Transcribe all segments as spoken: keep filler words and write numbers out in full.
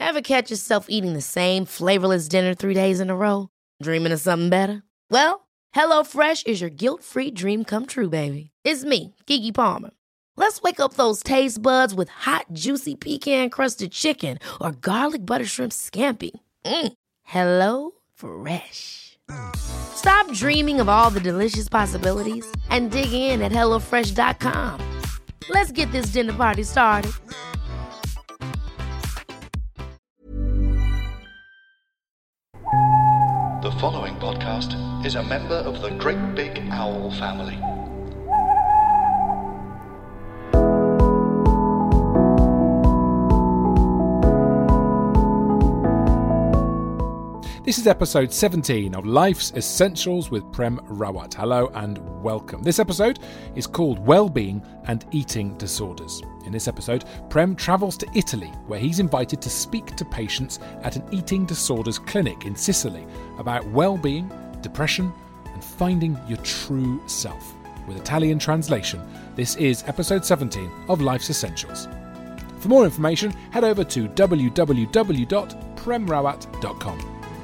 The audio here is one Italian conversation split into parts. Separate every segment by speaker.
Speaker 1: Ever catch yourself eating the same flavorless dinner three days in a row? Dreaming of something better? Well, HelloFresh is your guilt-free dream come true, baby. It's me, Keke Palmer. Let's wake up those taste buds with hot, juicy pecan-crusted chicken or garlic butter shrimp scampi. Mm. Hello Fresh. Stop dreaming of all the delicious possibilities and dig in at hello fresh dot com. Let's get this dinner party started.
Speaker 2: The following podcast is a member of the Great Big Owl family.
Speaker 3: This is episode seventeen of Life's Essentials with Prem Rawat. Hello and welcome. This episode is called Wellbeing and Eating Disorders. In this episode, Prem travels to Italy, where he's invited to speak to patients at an eating disorders clinic in Sicily about well-being, depression, and finding your true self. With Italian translation, this is episode seventeen of Life's Essentials. For more information, head over to w w w dot prem rawat dot com.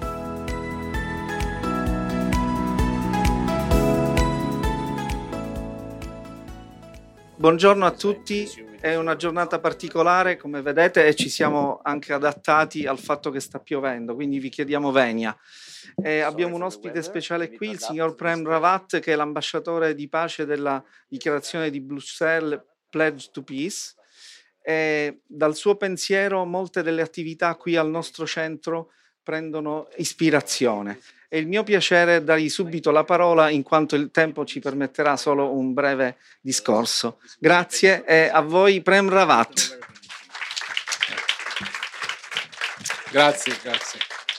Speaker 4: Buongiorno a tutti, è una giornata particolare come vedete e ci siamo anche adattati al fatto che sta piovendo, quindi vi chiediamo venia. E abbiamo un ospite speciale qui, il signor Prem Rawat, che è l'ambasciatore di pace della dichiarazione di Bruxelles Pledge to Peace. E dal suo pensiero molte delle attività qui al nostro centro prendono ispirazione. È il mio piacere dargli subito la parola in quanto il tempo ci permetterà solo un breve discorso. Grazie e a voi Prem Rawat.
Speaker 5: Grazie, grazie.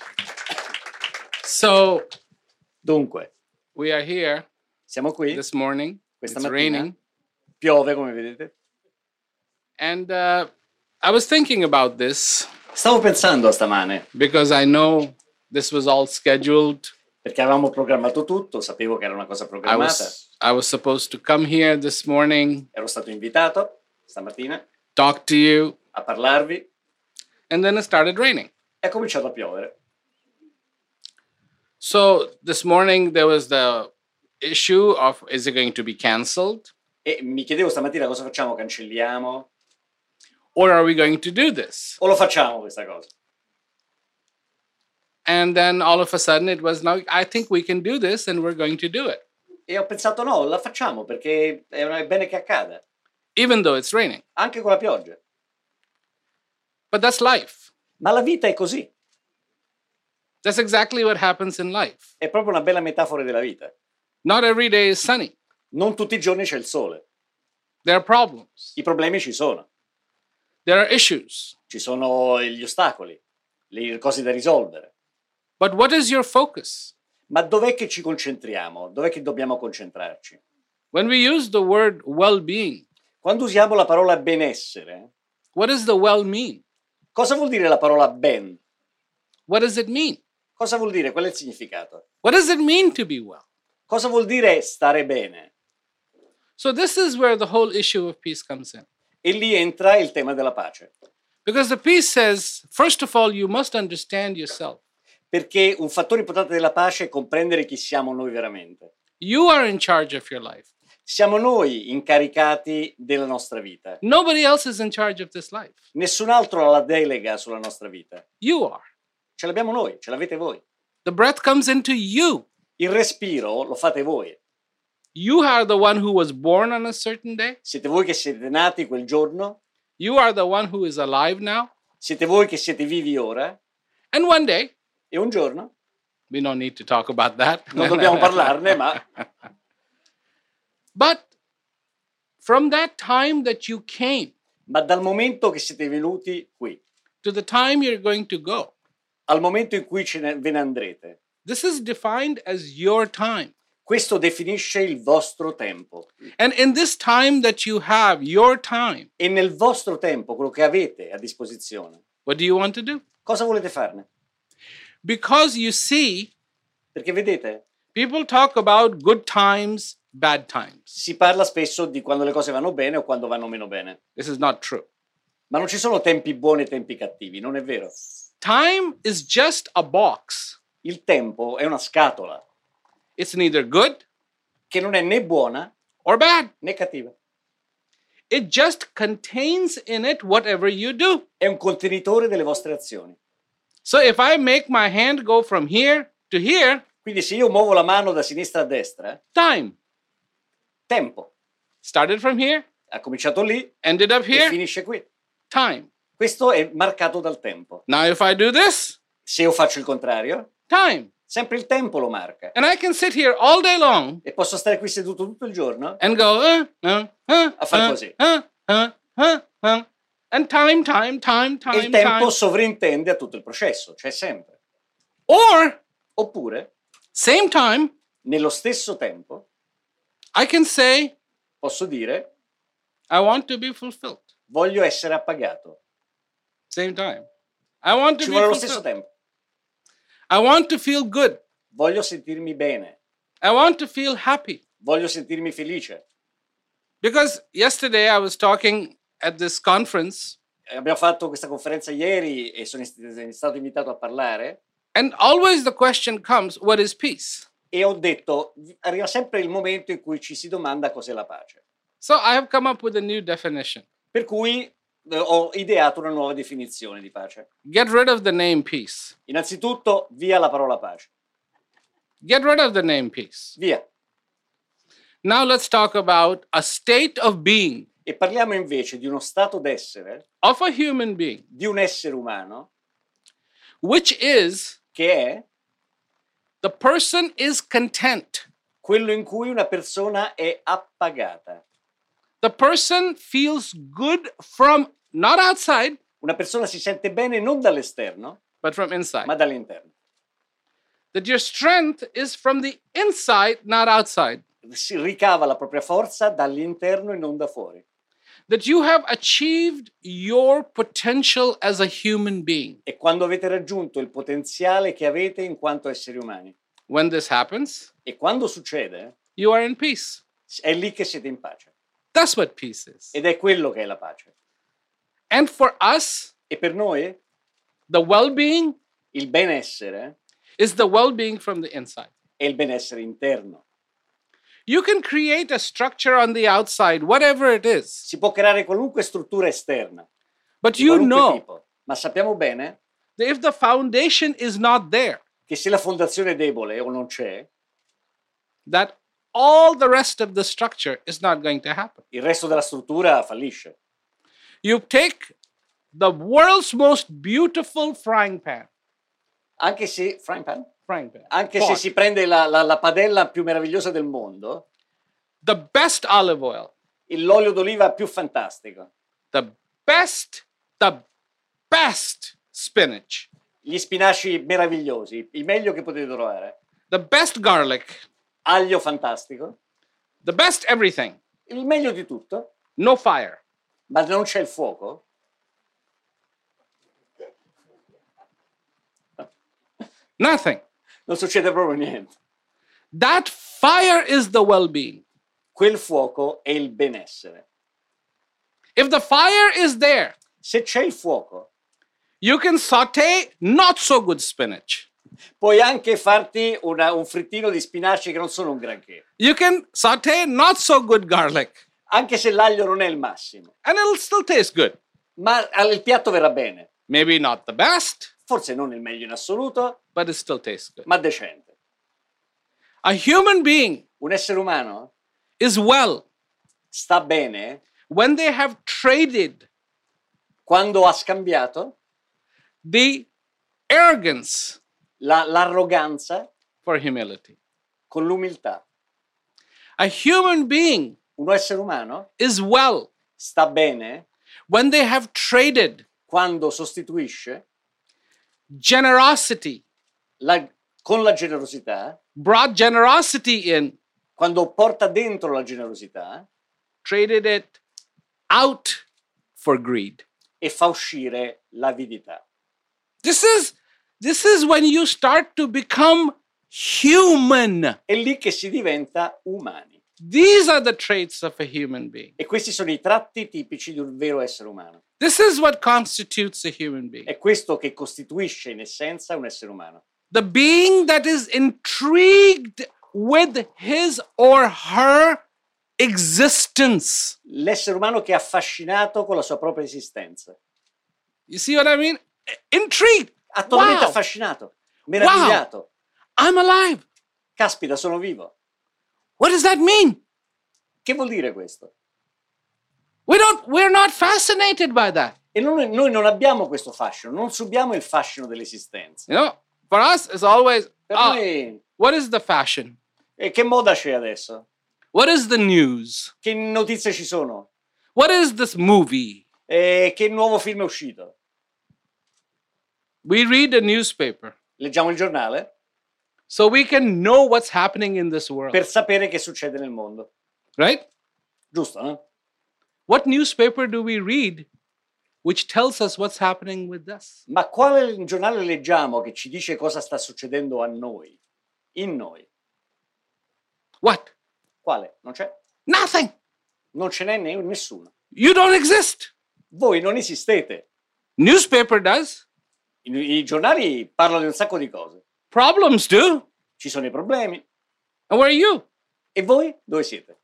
Speaker 5: So,
Speaker 6: dunque,
Speaker 5: we are here
Speaker 6: siamo qui
Speaker 5: this morning.
Speaker 6: questa
Speaker 5: It's
Speaker 6: mattina.
Speaker 5: raining.
Speaker 6: Piove, come vedete.
Speaker 5: And uh, I was thinking about this
Speaker 6: Stavo pensando stamane,
Speaker 5: because I know this was all scheduled.
Speaker 6: perché avevamo programmato tutto, sapevo che era una cosa
Speaker 5: I
Speaker 6: programmata.
Speaker 5: was I was supposed to come here this morning,
Speaker 6: Ero stato invitato stamattina
Speaker 5: talk to you,
Speaker 6: a parlarvi
Speaker 5: and then it started raining.
Speaker 6: e è cominciato a piovere.
Speaker 5: So this morning there was the issue of, is it going to be canceled
Speaker 6: E mi chiedevo stamattina cosa facciamo, cancelliamo
Speaker 5: or are we going to do this?
Speaker 6: o lo facciamo questa cosa?
Speaker 5: And then all of a sudden it was, no, I think we can do this and we're going to do it,
Speaker 6: E ho pensato no, la facciamo perché è è bene che accada,
Speaker 5: even though it's raining.
Speaker 6: anche con la pioggia.
Speaker 5: But that's life.
Speaker 6: Ma la vita è così,
Speaker 5: That's exactly what happens in life.
Speaker 6: è proprio una bella metafora della vita.
Speaker 5: Not every day is sunny.
Speaker 6: Non tutti i giorni c'è il sole,
Speaker 5: There are problems.
Speaker 6: i problemi ci sono,
Speaker 5: There are issues.
Speaker 6: ci sono gli ostacoli, le cose da risolvere.
Speaker 5: But what is your focus?
Speaker 6: Ma dov'è che ci concentriamo? Dov'è che dobbiamo concentrarci?
Speaker 5: When we use the word well-being,
Speaker 6: Quando usiamo la parola benessere,
Speaker 5: what does the well mean?
Speaker 6: cosa vuol dire la parola ben?
Speaker 5: What does it mean?
Speaker 6: Cosa vuol dire? Qual è il significato?
Speaker 5: What does it mean to be well?
Speaker 6: Cosa vuol dire stare bene?
Speaker 5: So this is where the whole issue of peace comes in.
Speaker 6: E lì entra il tema della pace.
Speaker 5: Because the peace says, first of all, you must understand yourself.
Speaker 6: Perché un fattore importante della pace è comprendere chi siamo noi veramente.
Speaker 5: You are in charge of your life.
Speaker 6: Siamo noi incaricati della nostra vita.
Speaker 5: Nobody else is in charge of this life.
Speaker 6: Nessun altro ha la delega sulla nostra vita.
Speaker 5: You are.
Speaker 6: Ce l'abbiamo noi, ce l'avete voi.
Speaker 5: The breath comes into you.
Speaker 6: Il respiro lo fate voi.
Speaker 5: You are the one who was born on a certain day.
Speaker 6: Siete voi che siete nati quel giorno.
Speaker 5: You are the one who is alive now.
Speaker 6: Siete voi che siete vivi ora.
Speaker 5: And one day,
Speaker 6: E un giorno,
Speaker 5: we don't need to talk about that.
Speaker 6: non dobbiamo parlarne, ma
Speaker 5: But from that time that you came
Speaker 6: ma dal momento che siete venuti qui,
Speaker 5: to the time you're going to go,
Speaker 6: al momento in cui ce ne, ve ne andrete,
Speaker 5: this is defined as your time.
Speaker 6: questo definisce il vostro tempo.
Speaker 5: And in this time that you have, your time,
Speaker 6: E nel vostro tempo, quello che avete a disposizione,
Speaker 5: what do you want to do?
Speaker 6: cosa volete farne?
Speaker 5: Because you see,
Speaker 6: Perché vedete,
Speaker 5: people talk about good times, bad times.
Speaker 6: si parla spesso di quando le cose vanno bene o quando vanno meno bene.
Speaker 5: This is not true.
Speaker 6: Ma non ci sono tempi buoni e tempi cattivi, non è vero?
Speaker 5: Time is just a box.
Speaker 6: Il tempo è una scatola
Speaker 5: It's neither good
Speaker 6: che non è né buona
Speaker 5: or bad.
Speaker 6: né cattiva.
Speaker 5: It just contains in it whatever you do.
Speaker 6: È un contenitore delle vostre azioni.
Speaker 5: So if I make my hand go from here to here,
Speaker 6: Quindi se io muovo la mano da sinistra a destra,
Speaker 5: time.
Speaker 6: tempo.
Speaker 5: Started from here,
Speaker 6: Ha cominciato lì
Speaker 5: ended up
Speaker 6: e
Speaker 5: here,
Speaker 6: finisce qui.
Speaker 5: time.
Speaker 6: Questo è marcato dal tempo.
Speaker 5: Now if I do this,
Speaker 6: Se io faccio il contrario,
Speaker 5: time.
Speaker 6: sempre il tempo lo marca.
Speaker 5: And I can sit here all day long
Speaker 6: E posso stare qui seduto tutto il giorno
Speaker 5: and go, uh, uh, uh,
Speaker 6: A far
Speaker 5: uh,
Speaker 6: così.
Speaker 5: uh, uh, uh, uh. And time, time, time,
Speaker 6: e
Speaker 5: time,
Speaker 6: il tempo
Speaker 5: time.
Speaker 6: sovrintende a tutto il processo, c'è sempre.
Speaker 5: Or,
Speaker 6: Oppure,
Speaker 5: same time,
Speaker 6: nello stesso tempo,
Speaker 5: I can say,
Speaker 6: posso dire,
Speaker 5: I want to be fulfilled.
Speaker 6: voglio essere appagato.
Speaker 5: Same time. I want to
Speaker 6: Ci
Speaker 5: be
Speaker 6: vuole lo stesso
Speaker 5: fulfilled.
Speaker 6: tempo.
Speaker 5: I want to feel good.
Speaker 6: Voglio sentirmi bene.
Speaker 5: I want to feel happy.
Speaker 6: Voglio sentirmi felice.
Speaker 5: Because yesterday I was talking at this conference,
Speaker 6: Abbiamo fatto questa conferenza ieri e sono ist- stato invitato a parlare
Speaker 5: and always the question comes, what is peace?
Speaker 6: e ho detto, arriva sempre il momento in cui ci si domanda cos'è la pace.
Speaker 5: So I have come up with a new definition.
Speaker 6: Per cui eh, ho ideato una nuova definizione di pace.
Speaker 5: Get rid of the name peace.
Speaker 6: Innanzitutto, via la parola pace.
Speaker 5: Get rid of the name peace.
Speaker 6: Via.
Speaker 5: Now let's talk about a state of being
Speaker 6: E parliamo invece di uno stato d'essere,
Speaker 5: of a human being,
Speaker 6: di un essere umano,
Speaker 5: which is
Speaker 6: che è
Speaker 5: the person is content.
Speaker 6: quello in cui una persona è appagata.
Speaker 5: The person feels good from not outside,
Speaker 6: Una persona si sente bene non dall'esterno,
Speaker 5: but from inside.
Speaker 6: ma dall'interno.
Speaker 5: That your strength is from the inside, not outside.
Speaker 6: Si ricava la propria forza dall'interno e non da fuori.
Speaker 5: That you have achieved your potential as a human being.
Speaker 6: E quando avete raggiunto il potenziale che avete in quanto esseri umani.
Speaker 5: When this happens,
Speaker 6: E quando succede,
Speaker 5: you are in peace.
Speaker 6: è lì che siete in pace.
Speaker 5: That's what peace is.
Speaker 6: Ed è quello che è la pace.
Speaker 5: And for us,
Speaker 6: E per noi
Speaker 5: the well-being
Speaker 6: il benessere
Speaker 5: is the well-being from the inside.
Speaker 6: è il benessere interno.
Speaker 5: You can create a structure on the outside, whatever it is,
Speaker 6: Si può creare qualunque struttura esterna,
Speaker 5: but
Speaker 6: di
Speaker 5: you
Speaker 6: qualunque
Speaker 5: know
Speaker 6: tipo, ma sappiamo bene
Speaker 5: that if the foundation is not there,
Speaker 6: che se la fondazione è debole o non c'è,
Speaker 5: that all the rest of the structure is not going to happen.
Speaker 6: il resto della struttura fallisce.
Speaker 5: You take the world's most beautiful frying pan,
Speaker 6: Anche se, frying pan?
Speaker 5: frying pan,
Speaker 6: Anche
Speaker 5: pot,
Speaker 6: se si prende la, la- la padella più meravigliosa del mondo,
Speaker 5: the best olive oil,
Speaker 6: l'olio d'oliva più fantastico,
Speaker 5: the best, the best spinach,
Speaker 6: gli spinaci meravigliosi, il meglio che potete trovare,
Speaker 5: the best garlic,
Speaker 6: aglio fantastico,
Speaker 5: the best everything,
Speaker 6: il meglio di tutto,
Speaker 5: no fire.
Speaker 6: ma non c'è il fuoco,
Speaker 5: Nothing.
Speaker 6: non succede proprio niente.
Speaker 5: That fire is the well-being.
Speaker 6: Quel fuoco è il benessere.
Speaker 5: If the fire is there,
Speaker 6: Se c'è il fuoco,
Speaker 5: you can saute not so good spinach.
Speaker 6: puoi anche farti una- un frittino di spinaci che non sono un granché,
Speaker 5: You can saute not so good garlic,
Speaker 6: anche se l'aglio non è il massimo,
Speaker 5: and it'll still taste good.
Speaker 6: ma il piatto verrà bene.
Speaker 5: Maybe not the best,
Speaker 6: Forse non il meglio in assoluto,
Speaker 5: but it still tastes good.
Speaker 6: ma decente.
Speaker 5: A human being
Speaker 6: Un essere umano
Speaker 5: is well
Speaker 6: sta bene
Speaker 5: when they have traded
Speaker 6: quando ha scambiato
Speaker 5: the arrogance
Speaker 6: la- l'arroganza
Speaker 5: for humility.
Speaker 6: con l'umiltà.
Speaker 5: A human being
Speaker 6: Un essere umano
Speaker 5: is well
Speaker 6: sta bene
Speaker 5: when they have traded
Speaker 6: quando sostituisce
Speaker 5: generosity,
Speaker 6: la- con la generosità,
Speaker 5: brought generosity in,
Speaker 6: quando porta dentro la generosità
Speaker 5: traded it out for greed.
Speaker 6: e fa uscire l'avidità.
Speaker 5: This is this is when you start to become human.
Speaker 6: È lì che si diventa umani.
Speaker 5: These are the traits of a human being.
Speaker 6: E questi sono i tratti tipici di un vero essere umano.
Speaker 5: This is what constitutes a human being.
Speaker 6: È questo che costituisce in essenza un essere umano.
Speaker 5: The being that is intrigued with his or her existence.
Speaker 6: L'essere umano che è affascinato con la sua propria esistenza.
Speaker 5: You see what I mean? Intrigued.
Speaker 6: Ha totalmente
Speaker 5: Wow.
Speaker 6: affascinato, meravigliato.
Speaker 5: Wow. I'm alive.
Speaker 6: Caspita, sono vivo.
Speaker 5: What does that mean?
Speaker 6: Che vuol dire questo?
Speaker 5: We don't, we're not fascinated by that.
Speaker 6: E noi, noi non abbiamo questo fascino, non subiamo il fascino dell'esistenza.
Speaker 5: You know, for us, it's always,
Speaker 6: Per
Speaker 5: ah,
Speaker 6: noi,
Speaker 5: what is the fashion?
Speaker 6: e che moda c'è adesso?
Speaker 5: What is the news?
Speaker 6: Che notizie ci sono?
Speaker 5: What is this movie?
Speaker 6: E che nuovo film è uscito?
Speaker 5: We read a newspaper
Speaker 6: Leggiamo il giornale
Speaker 5: so we can know what's happening in this world,
Speaker 6: per sapere che succede nel mondo.
Speaker 5: right?
Speaker 6: Giusto, no?
Speaker 5: What newspaper do we read which tells us what's happening with us?
Speaker 6: Ma quale giornale leggiamo che ci dice cosa sta succedendo a noi? In noi?
Speaker 5: What?
Speaker 6: Quale? Non c'è?
Speaker 5: Nothing.
Speaker 6: Non ce n'è ne- nessuno.
Speaker 5: You don't exist.
Speaker 6: Voi non esistete.
Speaker 5: Newspaper does.
Speaker 6: I, I giornali parlano di un sacco di cose.
Speaker 5: Problems do.
Speaker 6: Ci sono i problemi.
Speaker 5: And where are you?
Speaker 6: E voi dove siete?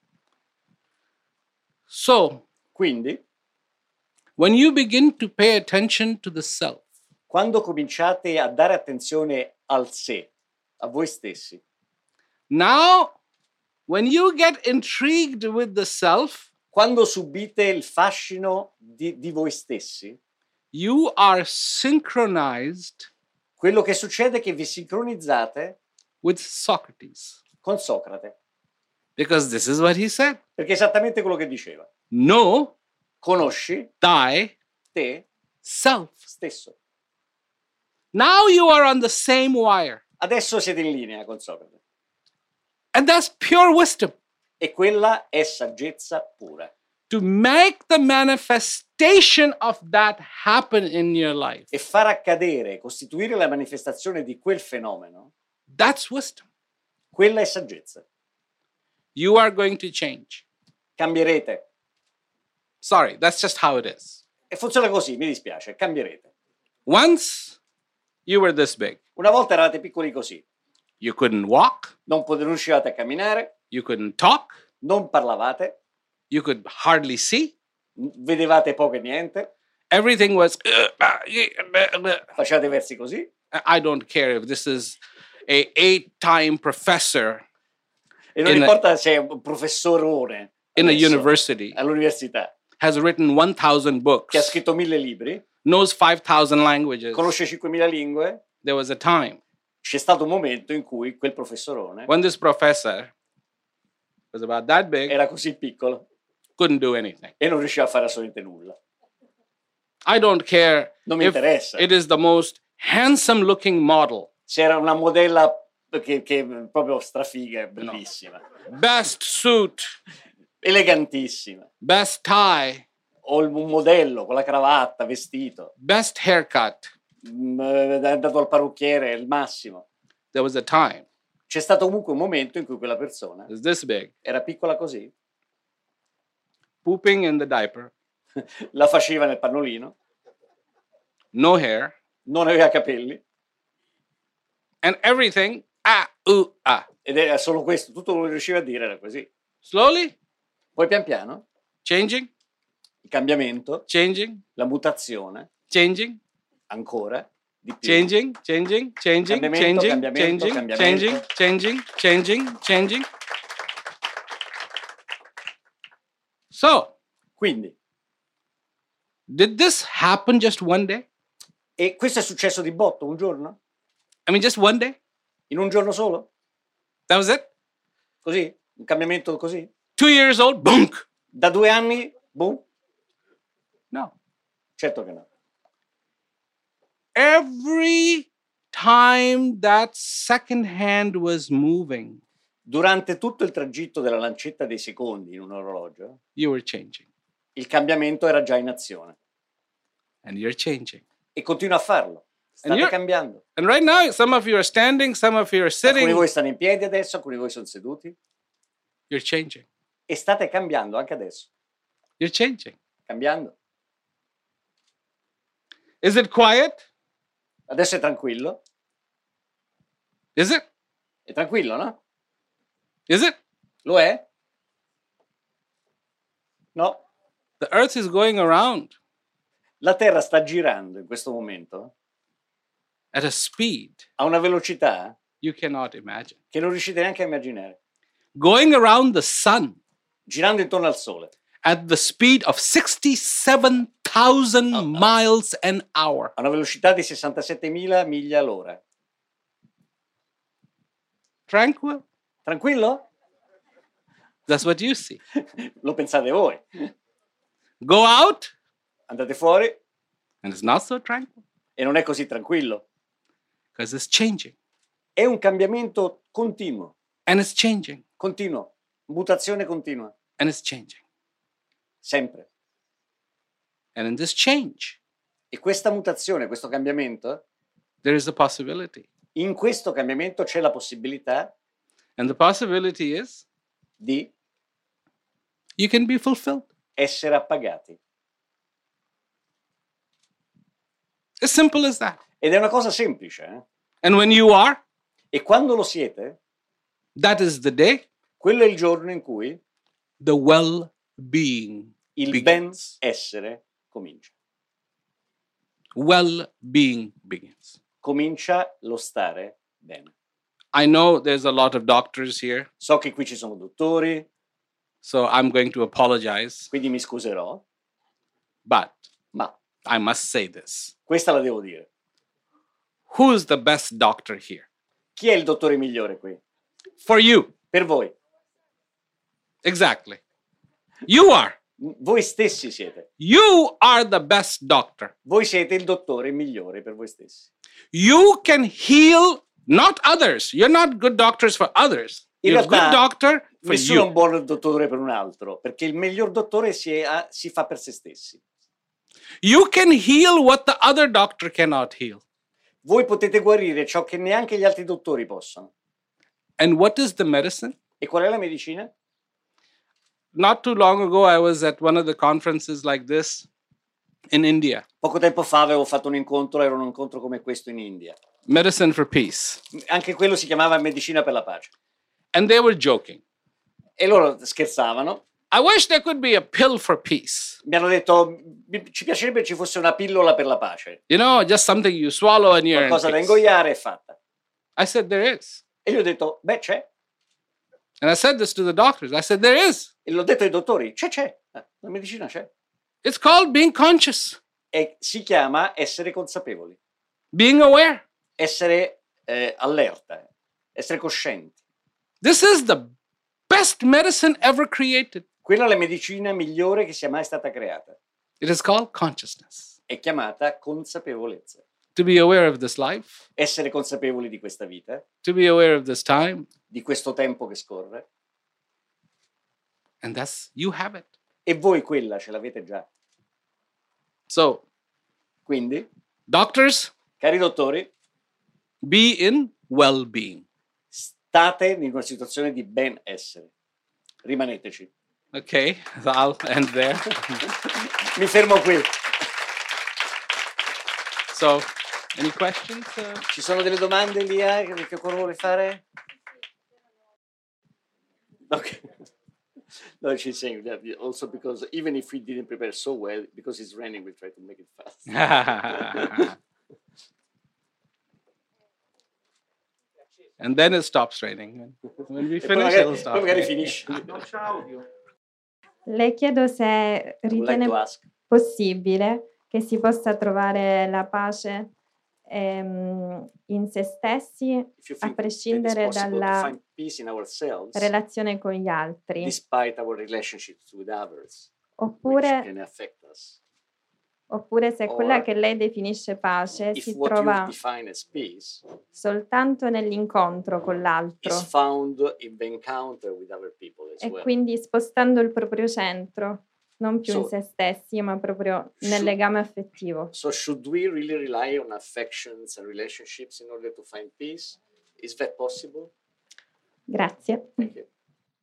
Speaker 5: So,
Speaker 6: Quindi,
Speaker 5: when you begin to pay attention to the self,
Speaker 6: quando cominciate a dare attenzione al sé, a voi stessi,
Speaker 5: now when you get intrigued with the self,
Speaker 6: quando subite il fascino di, di voi stessi,
Speaker 5: you are synchronized
Speaker 6: quello che succede è che vi sincronizzate
Speaker 5: with Socrates.
Speaker 6: con Socrate.
Speaker 5: Because this is what he said.
Speaker 6: Perché è esattamente quello che diceva.
Speaker 5: Know
Speaker 6: Conosci
Speaker 5: thy
Speaker 6: te
Speaker 5: self.
Speaker 6: stesso.
Speaker 5: Now you are on the same wire.
Speaker 6: Adesso siete in linea con Socrate.
Speaker 5: And that's pure wisdom.
Speaker 6: E quella è saggezza pura.
Speaker 5: To make the manifestation of that happen in your life,
Speaker 6: E far accadere, costituire la manifestazione di quel fenomeno,
Speaker 5: that's wisdom.
Speaker 6: quella è saggezza.
Speaker 5: You are going to change.
Speaker 6: Cambierete.
Speaker 5: Sorry, that's just how it is.
Speaker 6: E funziona così, mi dispiace, cambierete.
Speaker 5: Once you were this big,
Speaker 6: Una volta eravate piccoli così.
Speaker 5: you couldn't walk,
Speaker 6: Non pot- non riuscivate a camminare,
Speaker 5: you couldn't talk,
Speaker 6: non parlavate,
Speaker 5: you could hardly see.
Speaker 6: n- vedevate poco e niente,
Speaker 5: Everything was.
Speaker 6: facevate versi così.
Speaker 5: I don't care if this is a eight-time professor
Speaker 6: E non
Speaker 5: In a-
Speaker 6: importa se è un professorone
Speaker 5: in a
Speaker 6: adesso,
Speaker 5: university,
Speaker 6: all'università,
Speaker 5: has written one thousand books,
Speaker 6: che ha scritto mille libri,
Speaker 5: knows five thousand languages.
Speaker 6: conosce cinquemila lingue.
Speaker 5: There was a time
Speaker 6: C'è stato un momento in cui quel professorone
Speaker 5: when this professor was about that big,
Speaker 6: era così piccolo
Speaker 5: couldn't do anything.
Speaker 6: e non riusciva a fare assolutamente nulla.
Speaker 5: I don't care
Speaker 6: Non mi
Speaker 5: if
Speaker 6: interessa.
Speaker 5: it is the most handsome looking model,
Speaker 6: C'era una modella che, che proprio strafiga, bellissima,
Speaker 5: best suit,
Speaker 6: elegantissima,
Speaker 5: best tie,
Speaker 6: o il- un modello con la cravatta, vestito,
Speaker 5: best haircut.
Speaker 6: mm, è andato al parrucchiere, il massimo.
Speaker 5: There was a time
Speaker 6: C'è stato comunque un momento in cui quella persona
Speaker 5: it was this big,
Speaker 6: era piccola così,
Speaker 5: pooping in the diaper,
Speaker 6: la faceva nel pannolino,
Speaker 5: no hair,
Speaker 6: non aveva capelli
Speaker 5: and everything. Ah, ooh, ah.
Speaker 6: ed era solo questo, tutto quello che riusciva a dire era così.
Speaker 5: Slowly
Speaker 6: Poi pian piano
Speaker 5: changing,
Speaker 6: il cambiamento,
Speaker 5: changing,
Speaker 6: la mutazione,
Speaker 5: changing,
Speaker 6: ancora di più.
Speaker 5: changing, changing, changing,
Speaker 6: Cambiamento,
Speaker 5: changing,
Speaker 6: cambiamento,
Speaker 5: changing,
Speaker 6: cambiamento.
Speaker 5: changing, changing, changing, changing. So,
Speaker 6: Quindi,
Speaker 5: did this happen just one day?
Speaker 6: e questo è successo di botto un giorno?
Speaker 5: I mean, just one day?
Speaker 6: In un giorno solo?
Speaker 5: That was it?
Speaker 6: Così? Un cambiamento così?
Speaker 5: Two years old, boom.
Speaker 6: Da due anni? Boom?
Speaker 5: No.
Speaker 6: Certo che no.
Speaker 5: Every time that second hand was moving,
Speaker 6: Durante tutto il tragitto della lancetta dei secondi in un orologio,
Speaker 5: you were changing.
Speaker 6: il cambiamento era già in azione.
Speaker 5: And you're changing.
Speaker 6: E continua a farlo. State
Speaker 5: you're-
Speaker 6: cambiando.
Speaker 5: And right now, some of you are standing, some of you are
Speaker 6: Alcuni di
Speaker 5: sitting.
Speaker 6: voi stanno in piedi adesso, alcuni di voi sono seduti.
Speaker 5: You're changing.
Speaker 6: E state cambiando anche adesso.
Speaker 5: You're changing.
Speaker 6: Cambiando.
Speaker 5: Is it quiet?
Speaker 6: Adesso è tranquillo.
Speaker 5: Is it?
Speaker 6: È tranquillo, no?
Speaker 5: Is it?
Speaker 6: Lo è? No.
Speaker 5: The earth is going around
Speaker 6: La Terra sta girando in questo momento
Speaker 5: at a speed
Speaker 6: a una velocità
Speaker 5: you cannot imagine.
Speaker 6: che non riuscite neanche a immaginare.
Speaker 5: Going around the sun
Speaker 6: Girando intorno al Sole
Speaker 5: at the speed of sixty-seven thousand miles an hour.
Speaker 6: a una velocità di sessantasettemila miglia all'ora.
Speaker 5: Tranquil?
Speaker 6: Tranquillo?
Speaker 5: That's what you see.
Speaker 6: Lo pensate voi.
Speaker 5: Go out
Speaker 6: Andate fuori
Speaker 5: and it's not so tranquil
Speaker 6: e non è così tranquillo.
Speaker 5: because it's changing
Speaker 6: È un cambiamento continuo,
Speaker 5: and it's changing
Speaker 6: continuo, mutazione continua,
Speaker 5: and it's changing.
Speaker 6: sempre.
Speaker 5: And in this change,
Speaker 6: E questa mutazione, questo cambiamento,
Speaker 5: there is a possibility.
Speaker 6: in questo cambiamento c'è la possibilità
Speaker 5: And the possibility is
Speaker 6: di
Speaker 5: you can be fulfilled.
Speaker 6: essere appagati.
Speaker 5: As simple as that.
Speaker 6: Ed è una cosa semplice. Eh?
Speaker 5: And when you are,
Speaker 6: E quando lo siete,
Speaker 5: that is the day
Speaker 6: quello è il giorno in cui
Speaker 5: the well-being
Speaker 6: il
Speaker 5: begins.
Speaker 6: benessere comincia.
Speaker 5: Well-being begins.
Speaker 6: Comincia lo stare bene.
Speaker 5: I know there's a lot of doctors here,
Speaker 6: So che qui ci sono dottori,
Speaker 5: so I'm going to apologize,
Speaker 6: quindi mi scuserò,
Speaker 5: but
Speaker 6: ma
Speaker 5: I must say this.
Speaker 6: questa la devo dire.
Speaker 5: Who is the best doctor here?
Speaker 6: Chi è il dottore migliore qui?
Speaker 5: For you.
Speaker 6: Per voi.
Speaker 5: Exactly. You are.
Speaker 6: Voi stessi siete.
Speaker 5: You are the best doctor.
Speaker 6: Voi siete il dottore migliore per voi stessi.
Speaker 5: You can heal not others. You're not good doctors for others.
Speaker 6: In
Speaker 5: You're a good
Speaker 6: realtà,
Speaker 5: doctor for
Speaker 6: Nessuno è un
Speaker 5: you.
Speaker 6: buon dottore per un altro, perché il miglior dottore si, è- si fa per se stessi.
Speaker 5: You can heal what the other doctor cannot heal.
Speaker 6: Voi potete guarire ciò che neanche gli altri dottori possono.
Speaker 5: And what is the medicine?
Speaker 6: E qual è la medicina?
Speaker 5: Not too long ago, I was at one of the conferences like this in India.
Speaker 6: Poco tempo fa avevo fatto un incontro, era un incontro come questo in India.
Speaker 5: Medicine for peace.
Speaker 6: Anche quello si chiamava medicina per la pace.
Speaker 5: And they were joking.
Speaker 6: E loro scherzavano.
Speaker 5: I wish there could be a pill for peace.
Speaker 6: Mi hanno detto, "Mi- ci piacerebbe ci fosse una pillola per la pace.
Speaker 5: You know, just something you swallow and you're in
Speaker 6: Qualcosa da
Speaker 5: peace."
Speaker 6: ingoiare è fatta.
Speaker 5: I said, there is.
Speaker 6: E gli ho detto, beh c'è.
Speaker 5: And I said this to the doctors. I said, there is.
Speaker 6: E l'ho detto ai dottori, c'è, c'è. Eh, La medicina c'è.
Speaker 5: It's called being conscious,
Speaker 6: E si chiama essere consapevoli,
Speaker 5: being aware.
Speaker 6: essere eh, allerta, essere coscienti.
Speaker 5: This is the best medicine ever created.
Speaker 6: Quella è la medicina migliore che sia mai stata creata.
Speaker 5: It is called consciousness.
Speaker 6: È chiamata consapevolezza.
Speaker 5: To be aware of this life,
Speaker 6: Essere consapevoli di questa vita,
Speaker 5: to be aware of this time,
Speaker 6: di questo tempo che scorre.
Speaker 5: and that's, you have it.
Speaker 6: E voi quella ce l'avete già.
Speaker 5: So,
Speaker 6: Quindi,
Speaker 5: doctors,
Speaker 6: cari dottori,
Speaker 5: be in well-being.
Speaker 6: state in una situazione di benessere. Rimaneteci.
Speaker 5: Okay, so I'll end there.
Speaker 6: Mi fermo qui.
Speaker 5: So, any questions? Uh,
Speaker 6: Ci sono delle domande lì eh, che che qualcuno vuole fare? Ok. No, she's saying that also because even if we didn't prepare so well, because it's raining, we try to make it fast.
Speaker 5: and then it stops raining. When we
Speaker 6: E poi
Speaker 5: finish,
Speaker 6: magari,
Speaker 5: it'll
Speaker 6: poi
Speaker 5: stop.
Speaker 6: magari finisce.
Speaker 4: Non c'è audio.
Speaker 7: Le chiedo se
Speaker 6: Would like
Speaker 7: ritiene
Speaker 6: to ask.
Speaker 7: possibile che si possa trovare la pace ehm, in se stessi,
Speaker 6: If you think
Speaker 7: a
Speaker 6: that
Speaker 7: prescindere
Speaker 6: it's possible to
Speaker 7: dalla
Speaker 6: find peace in ourselves,
Speaker 7: relazione con gli altri,
Speaker 6: despite our relationships with others, which
Speaker 7: oppure,
Speaker 6: can affect us.
Speaker 7: oppure se
Speaker 6: Or
Speaker 7: quella che lei definisce pace
Speaker 6: If
Speaker 7: si
Speaker 6: what you
Speaker 7: trova
Speaker 6: define as peace
Speaker 7: soltanto nell'incontro con l'altro
Speaker 6: is found in the encounter with other people as
Speaker 7: e
Speaker 6: well.
Speaker 7: quindi spostando il proprio centro, non più in
Speaker 6: So-
Speaker 7: se stessi, ma proprio nel
Speaker 6: Should-
Speaker 7: legame affettivo.
Speaker 6: So should we really rely on affections and relationships in order to find peace? Is that possible?
Speaker 7: Grazie.
Speaker 6: Thank you.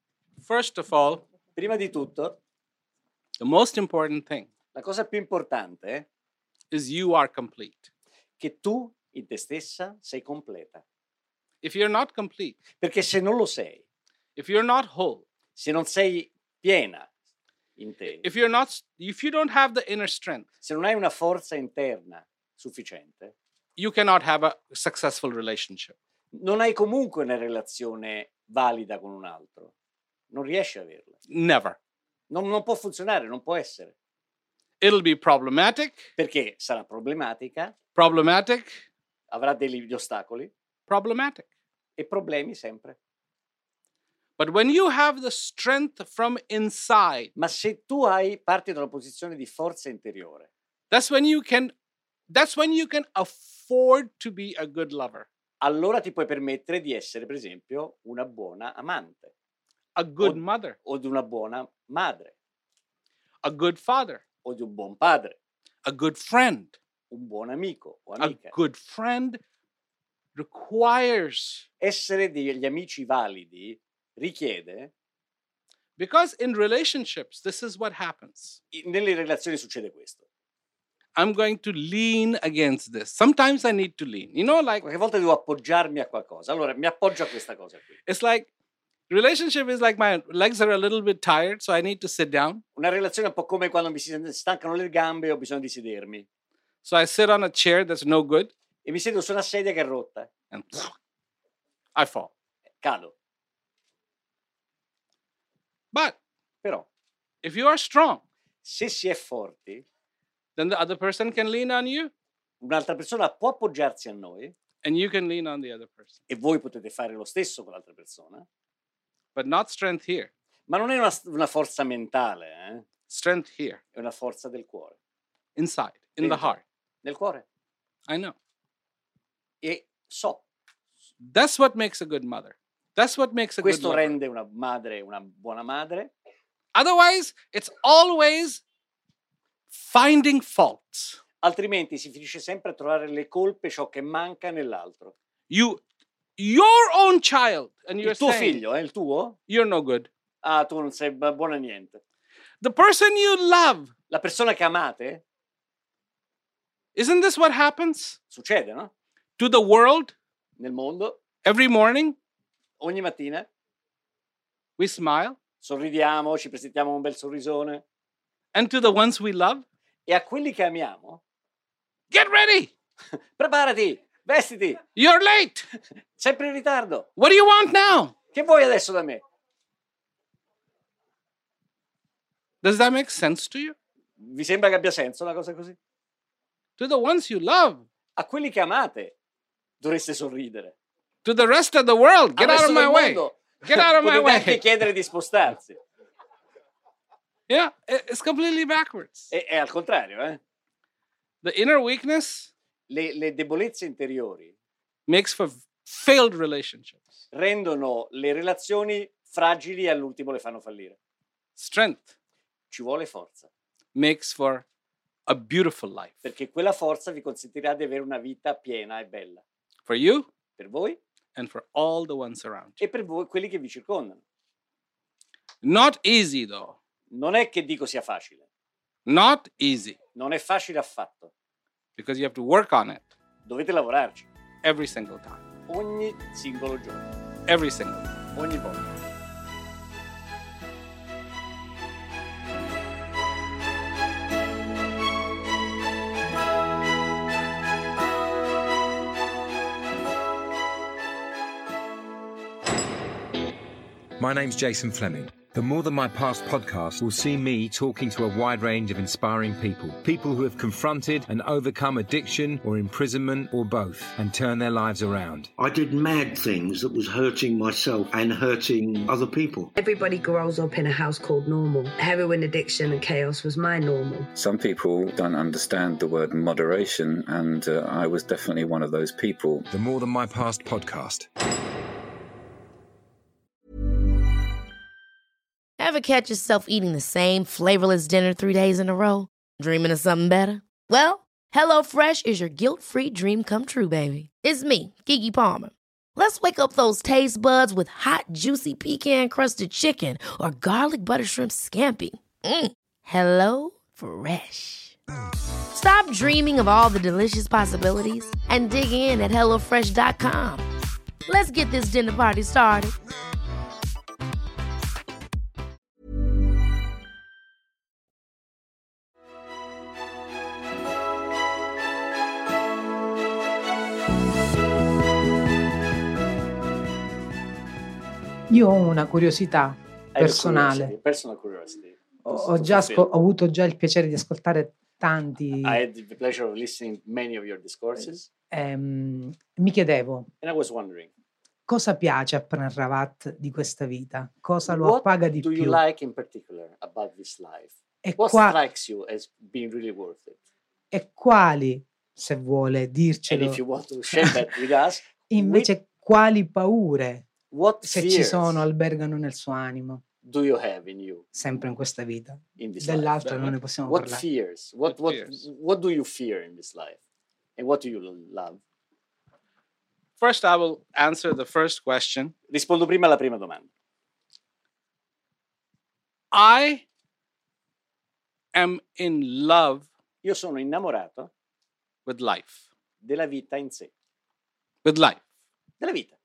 Speaker 5: First of all,
Speaker 6: prima di tutto,
Speaker 5: the most important thing
Speaker 6: la cosa più importante
Speaker 5: is you are complete.
Speaker 6: è che tu in te stessa sei completa.
Speaker 5: If you're not complete,
Speaker 6: Perché se non lo sei,
Speaker 5: if you're not whole,
Speaker 6: se non sei piena in te,
Speaker 5: if you're not, if you don't have the inner strength,
Speaker 6: se non hai una forza interna sufficiente,
Speaker 5: you cannot have a successful relationship.
Speaker 6: non hai comunque una relazione valida con un altro. Non riesci a averla.
Speaker 5: Never.
Speaker 6: Non, non può funzionare, non può essere.
Speaker 5: It'll be problematic,
Speaker 6: Perché sarà problematica,
Speaker 5: problematic,
Speaker 6: avrà degli ostacoli
Speaker 5: problematic.
Speaker 6: e problemi sempre.
Speaker 5: But when you have the strength from inside,
Speaker 6: Ma se tu hai parti da una posizione di forza interiore,
Speaker 5: that's when you can that's when you can afford to be a good lover,
Speaker 6: allora ti puoi permettere di essere, per esempio, una buona amante
Speaker 5: a good
Speaker 6: Oh.
Speaker 5: mother,
Speaker 6: o di una buona madre
Speaker 5: a good father,
Speaker 6: o di un buon padre,
Speaker 5: a good friend.
Speaker 6: un buon amico o
Speaker 5: A
Speaker 6: amica.
Speaker 5: good friend requires,
Speaker 6: Essere degli amici validi richiede,
Speaker 5: because in relationships, this is what happens.
Speaker 6: i- nelle relazioni succede questo.
Speaker 5: I'm going to lean against this. Sometimes I need to lean. You know, like,
Speaker 6: Qualche volta devo appoggiarmi a qualcosa. Allora mi appoggio a questa cosa qui.
Speaker 5: it's like, relationship is like my legs are a little bit tired, so I need to sit down.
Speaker 6: Una relazione è un po' come quando mi si stancano le gambe e ho bisogno di sedermi.
Speaker 5: So I sit on a chair that's no good
Speaker 6: E mi siedo su una sedia che è rotta.
Speaker 5: and I fall.
Speaker 6: Cado.
Speaker 5: But
Speaker 6: Però,
Speaker 5: if you are strong,
Speaker 6: se si è forti,
Speaker 5: then the other person can lean on you
Speaker 6: un'altra persona può appoggiarsi a noi
Speaker 5: and you can lean on the other person.
Speaker 6: e voi potete fare lo stesso con l'altra persona.
Speaker 5: But not strength here,
Speaker 6: Ma non è una, una forza mentale, eh?
Speaker 5: strength here,
Speaker 6: È una forza del cuore.
Speaker 5: inside, in the
Speaker 6: Dentro.
Speaker 5: heart.
Speaker 6: Nel cuore.
Speaker 5: I know.
Speaker 6: E so,
Speaker 5: That's what makes a good mother. That's what makes a good
Speaker 6: questo
Speaker 5: lover.
Speaker 6: rende una madre una buona madre.
Speaker 5: Otherwise, it's always finding faults.
Speaker 6: Altrimenti si finisce sempre a trovare le colpe, ciò che manca nell'altro.
Speaker 5: You, your own child, and you're
Speaker 6: Il tuo
Speaker 5: saying,
Speaker 6: figlio, è il tuo?
Speaker 5: you're no good.
Speaker 6: Ah, tu non sei bu- buona a niente.
Speaker 5: The person you love,
Speaker 6: La persona che amate,
Speaker 5: isn't this what happens
Speaker 6: succede, no?
Speaker 5: to the world
Speaker 6: Nel mondo,
Speaker 5: every morning?
Speaker 6: ogni mattina,
Speaker 5: We smile.
Speaker 6: sorridiamo, ci presentiamo un bel sorrisone.
Speaker 5: And to the ones we love,
Speaker 6: E a quelli che amiamo,
Speaker 5: get ready.
Speaker 6: preparati, vestiti,
Speaker 5: You're late.
Speaker 6: sempre in ritardo.
Speaker 5: What do you want now?
Speaker 6: Che vuoi adesso da me?
Speaker 5: Does that make sense to you?
Speaker 6: Vi sembra che abbia senso una cosa così?
Speaker 5: To the ones you love,
Speaker 6: A quelli che amate dovreste sorridere.
Speaker 5: to the rest of the world, get
Speaker 6: Al
Speaker 5: out
Speaker 6: resto
Speaker 5: of my
Speaker 6: del
Speaker 5: way.
Speaker 6: mondo
Speaker 5: Get out of my
Speaker 6: potete anche
Speaker 5: way.
Speaker 6: chiedere di spostarsi.
Speaker 5: Yeah, it- it's completely backwards.
Speaker 6: E, è al contrario, eh?
Speaker 5: The inner weakness
Speaker 6: Le, le debolezze interiori
Speaker 5: makes for failed relationships.
Speaker 6: rendono le relazioni fragili e all'ultimo le fanno fallire.
Speaker 5: Strength
Speaker 6: Ci vuole forza,
Speaker 5: makes for a beautiful life
Speaker 6: perché quella forza vi consentirà di avere una vita piena e bella
Speaker 5: for you
Speaker 6: per voi
Speaker 5: and for all the ones around you.
Speaker 6: e per voi, quelli che vi circondano.
Speaker 5: Not easy though.
Speaker 6: Non è che dico sia facile,
Speaker 5: Not easy
Speaker 6: non è facile affatto.
Speaker 5: because you have to work on it
Speaker 6: Dovete lavorarci
Speaker 5: every single time.
Speaker 6: ogni singolo giorno,
Speaker 5: Every single time.
Speaker 6: ogni volta.
Speaker 8: My name's Jason Fleming. The More Than My Past podcast will see me talking to a wide range of inspiring people. People who have confronted and overcome addiction or imprisonment or both and turn their lives around.
Speaker 9: I did mad things that was hurting myself and hurting other people.
Speaker 10: Everybody grows up in a house called normal. Heroin addiction and chaos was my normal.
Speaker 11: Some people don't understand the word moderation, and uh, I was definitely one of those people.
Speaker 8: The More Than My Past podcast.
Speaker 1: Ever catch yourself eating the same flavorless dinner three days in a row? Dreaming of something better? Well, HelloFresh is your guilt-free dream come true, baby. It's me, Keke Palmer. Let's wake up those taste buds with hot, juicy pecan-crusted chicken or garlic butter shrimp scampi. Mm. Hello Fresh. Stop dreaming of all the delicious possibilities and dig in at hello fresh dot com. Let's get this dinner party started.
Speaker 12: Io ho una curiosità
Speaker 6: I have a
Speaker 12: personale.
Speaker 6: curiosity, personal curiosity.
Speaker 12: Ho, ho già asco- ho avuto già il piacere di ascoltare tanti.
Speaker 6: I had the pleasure of listening many of your discourses,
Speaker 12: ehm, mi chiedevo
Speaker 6: and I was wondering,
Speaker 12: cosa piace a Prem Rawat di questa vita, cosa lo
Speaker 6: what
Speaker 12: appaga di
Speaker 6: do you
Speaker 12: più
Speaker 6: like in particular about this life?
Speaker 12: e,
Speaker 6: What
Speaker 12: qua-
Speaker 6: strikes you as being really worth it?
Speaker 12: e quali, se vuole
Speaker 6: And
Speaker 12: dircelo,
Speaker 6: if you want to share that with us,
Speaker 12: invece quali paure,
Speaker 6: what
Speaker 12: se ci
Speaker 6: fears
Speaker 12: sono, albergano nel suo animo,
Speaker 6: do you have in you
Speaker 12: sempre in questa vita.
Speaker 6: in this
Speaker 12: Dell'altra
Speaker 6: life?
Speaker 12: non ne possiamo
Speaker 6: What
Speaker 12: parlare.
Speaker 6: fears? What what
Speaker 5: fears?
Speaker 6: what do you fear in this life? And what do you lo- love?
Speaker 5: First, I will answer the first question.
Speaker 6: Rispondo prima alla prima domanda.
Speaker 5: I am in love
Speaker 6: Io sono innamorato
Speaker 5: with life.
Speaker 6: della vita in sé,
Speaker 5: With life.
Speaker 6: della vita.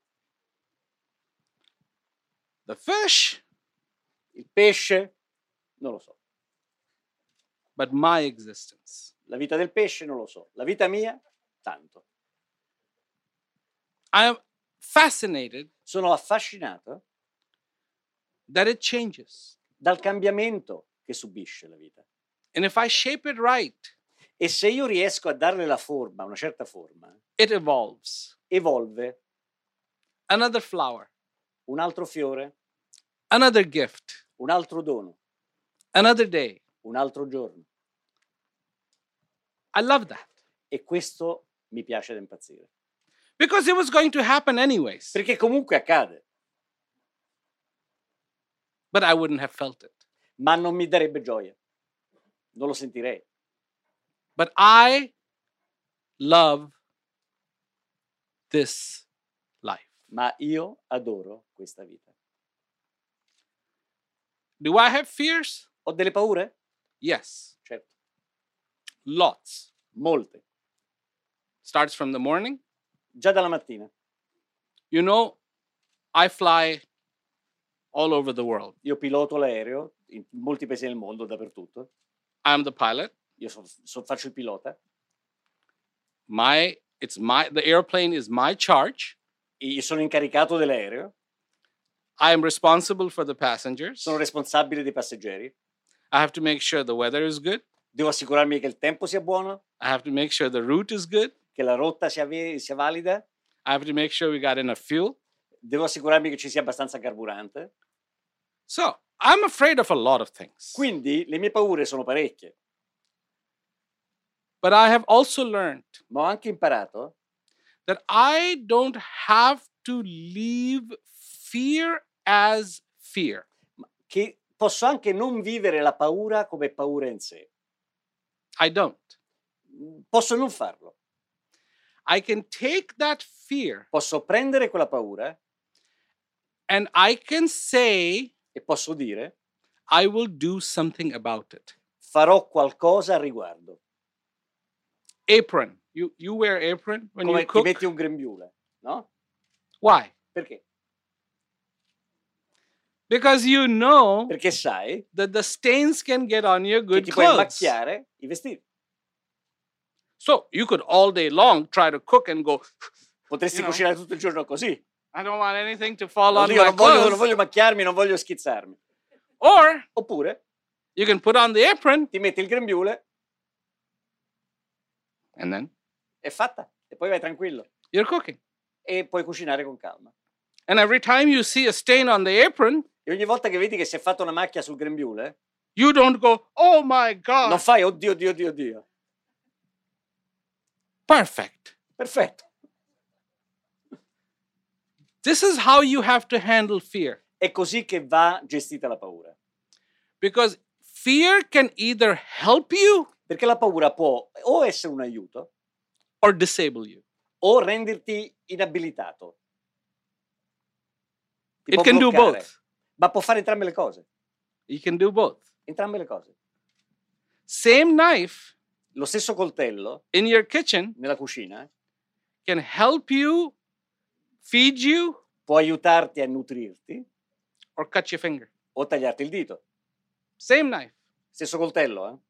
Speaker 5: The fish,
Speaker 6: Il pesce, non lo so.
Speaker 5: but my existence.
Speaker 6: La vita del pesce, non lo so. La vita mia, tanto.
Speaker 5: I am fascinated
Speaker 6: Sono affascinato
Speaker 5: that it changes.
Speaker 6: dal cambiamento che subisce la vita.
Speaker 5: And if I shape it right,
Speaker 6: E se io riesco a darle la forma, una certa forma,
Speaker 5: it evolves.
Speaker 6: evolve
Speaker 5: Another flower,
Speaker 6: un altro fiore,
Speaker 5: another gift,
Speaker 6: un altro dono,
Speaker 5: another day.
Speaker 6: un altro giorno.
Speaker 5: I love that
Speaker 6: E questo mi piace da impazzire.
Speaker 5: because it was going to happen anyways,
Speaker 6: Perché comunque accade,
Speaker 5: but I wouldn't have felt it.
Speaker 6: ma non mi darebbe gioia. Non lo sentirei.
Speaker 5: But I love this life.
Speaker 6: Ma io adoro questa vita.
Speaker 5: Do I have fears?
Speaker 6: Ho delle paure?
Speaker 5: Yes,
Speaker 6: Certo,
Speaker 5: lots.
Speaker 6: molte.
Speaker 5: Starts from the morning.
Speaker 6: Già dalla mattina.
Speaker 5: You know, I fly all over the world.
Speaker 6: Io piloto l'aereo in molti paesi del mondo, dappertutto.
Speaker 5: I'm the pilot.
Speaker 6: Io so- so- faccio il pilota.
Speaker 5: My it's my the airplane is my charge.
Speaker 6: Io sono incaricato dell'aereo.
Speaker 5: I am responsible for the passengers.
Speaker 6: Sono responsabile dei passeggeri.
Speaker 5: I have to make sure the weather is good.
Speaker 6: Devo assicurarmi che il tempo sia buono,
Speaker 5: I have to make sure the route is good.
Speaker 6: che la rotta sia, ve- sia valida.
Speaker 5: I have to make sure we got enough fuel.
Speaker 6: Devo assicurarmi che ci sia abbastanza carburante.
Speaker 5: So I'm afraid of a lot of things.
Speaker 6: Quindi le mie paure sono parecchie.
Speaker 5: But I have also learned
Speaker 6: Ma ho anche imparato
Speaker 5: that I don't have to leave fear as fear.
Speaker 6: che posso anche non vivere la paura come paura in sé.
Speaker 5: I don't.
Speaker 6: Posso non farlo.
Speaker 5: I can take that fear
Speaker 6: Posso prendere quella paura
Speaker 5: and I can say,
Speaker 6: e posso dire
Speaker 5: I will do something about it.
Speaker 6: farò qualcosa al riguardo.
Speaker 5: Apron. You you wear apron when
Speaker 6: Come
Speaker 5: you
Speaker 6: ti
Speaker 5: cook?
Speaker 6: metti un grembiule, no?
Speaker 5: Why?
Speaker 6: Perché?
Speaker 5: Because you know
Speaker 6: Perché sai
Speaker 5: that the stains can get on your
Speaker 6: che
Speaker 5: good
Speaker 6: ti puoi
Speaker 5: clothes.
Speaker 6: macchiare i vestiti.
Speaker 5: So you could all day long try to cook and go,
Speaker 6: Potresti
Speaker 5: You know.
Speaker 6: cucinare tutto il giorno così.
Speaker 5: I don't want anything to fall
Speaker 6: Non
Speaker 5: on
Speaker 6: dico,
Speaker 5: my
Speaker 6: non voglio, non
Speaker 5: clothes.
Speaker 6: voglio macchiarmi, non voglio schizzarmi.
Speaker 5: Or
Speaker 6: Oppure
Speaker 5: you can put on the apron
Speaker 6: ti metti il grembiule,
Speaker 5: and then
Speaker 6: è fatta. E poi vai tranquillo.
Speaker 5: you're cooking.
Speaker 6: E puoi cucinare con calma.
Speaker 5: And every time you see a stain on the apron,
Speaker 6: E ogni volta che vedi che si è fatta una macchia sul grembiule,
Speaker 5: you don't go, oh my God.
Speaker 6: non fai oddio, oddio, oddio, oddio.
Speaker 5: Perfect.
Speaker 6: Perfetto.
Speaker 5: This is how you have to handle fear.
Speaker 6: È così che va gestita la paura.
Speaker 5: Because fear can either help you
Speaker 6: Perché la paura può o essere un aiuto
Speaker 5: or disable you.
Speaker 6: o renderti inabilitato. Ti
Speaker 5: It
Speaker 6: può
Speaker 5: can do
Speaker 6: bloccare,
Speaker 5: both.
Speaker 6: ma può fare entrambe le cose.
Speaker 5: You can do both.
Speaker 6: Entrambe le cose.
Speaker 5: Same knife
Speaker 6: Lo stesso coltello
Speaker 5: in your kitchen
Speaker 6: nella cucina
Speaker 5: can help you, feed you,
Speaker 6: può aiutarti a nutrirti
Speaker 5: or cut your finger.
Speaker 6: o tagliarti il dito.
Speaker 5: Same knife.
Speaker 6: Stesso coltello, eh?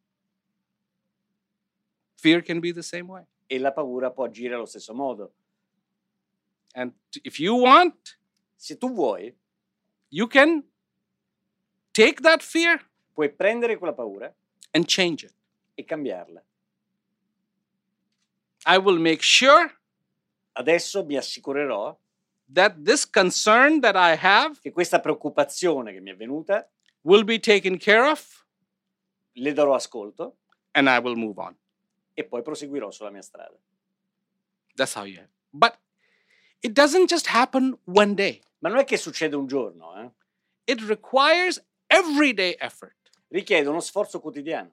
Speaker 5: Fear can be the same way.
Speaker 6: E la paura può agire allo stesso modo.
Speaker 5: And if you want,
Speaker 6: Se tu vuoi,
Speaker 5: you can take that fear
Speaker 6: puoi prendere quella paura
Speaker 5: and change it.
Speaker 6: e cambiarla.
Speaker 5: I will make sure
Speaker 6: Adesso mi assicurerò
Speaker 5: that this concern that I have
Speaker 6: che questa preoccupazione che mi è venuta
Speaker 5: will be taken care of,
Speaker 6: le darò ascolto
Speaker 5: and I will move on.
Speaker 6: e poi proseguirò sulla mia strada.
Speaker 5: That's how you have. But it doesn't just happen one day.
Speaker 6: Ma non è che succede un giorno, eh?
Speaker 5: It requires everyday effort.
Speaker 6: Richiede uno sforzo quotidiano.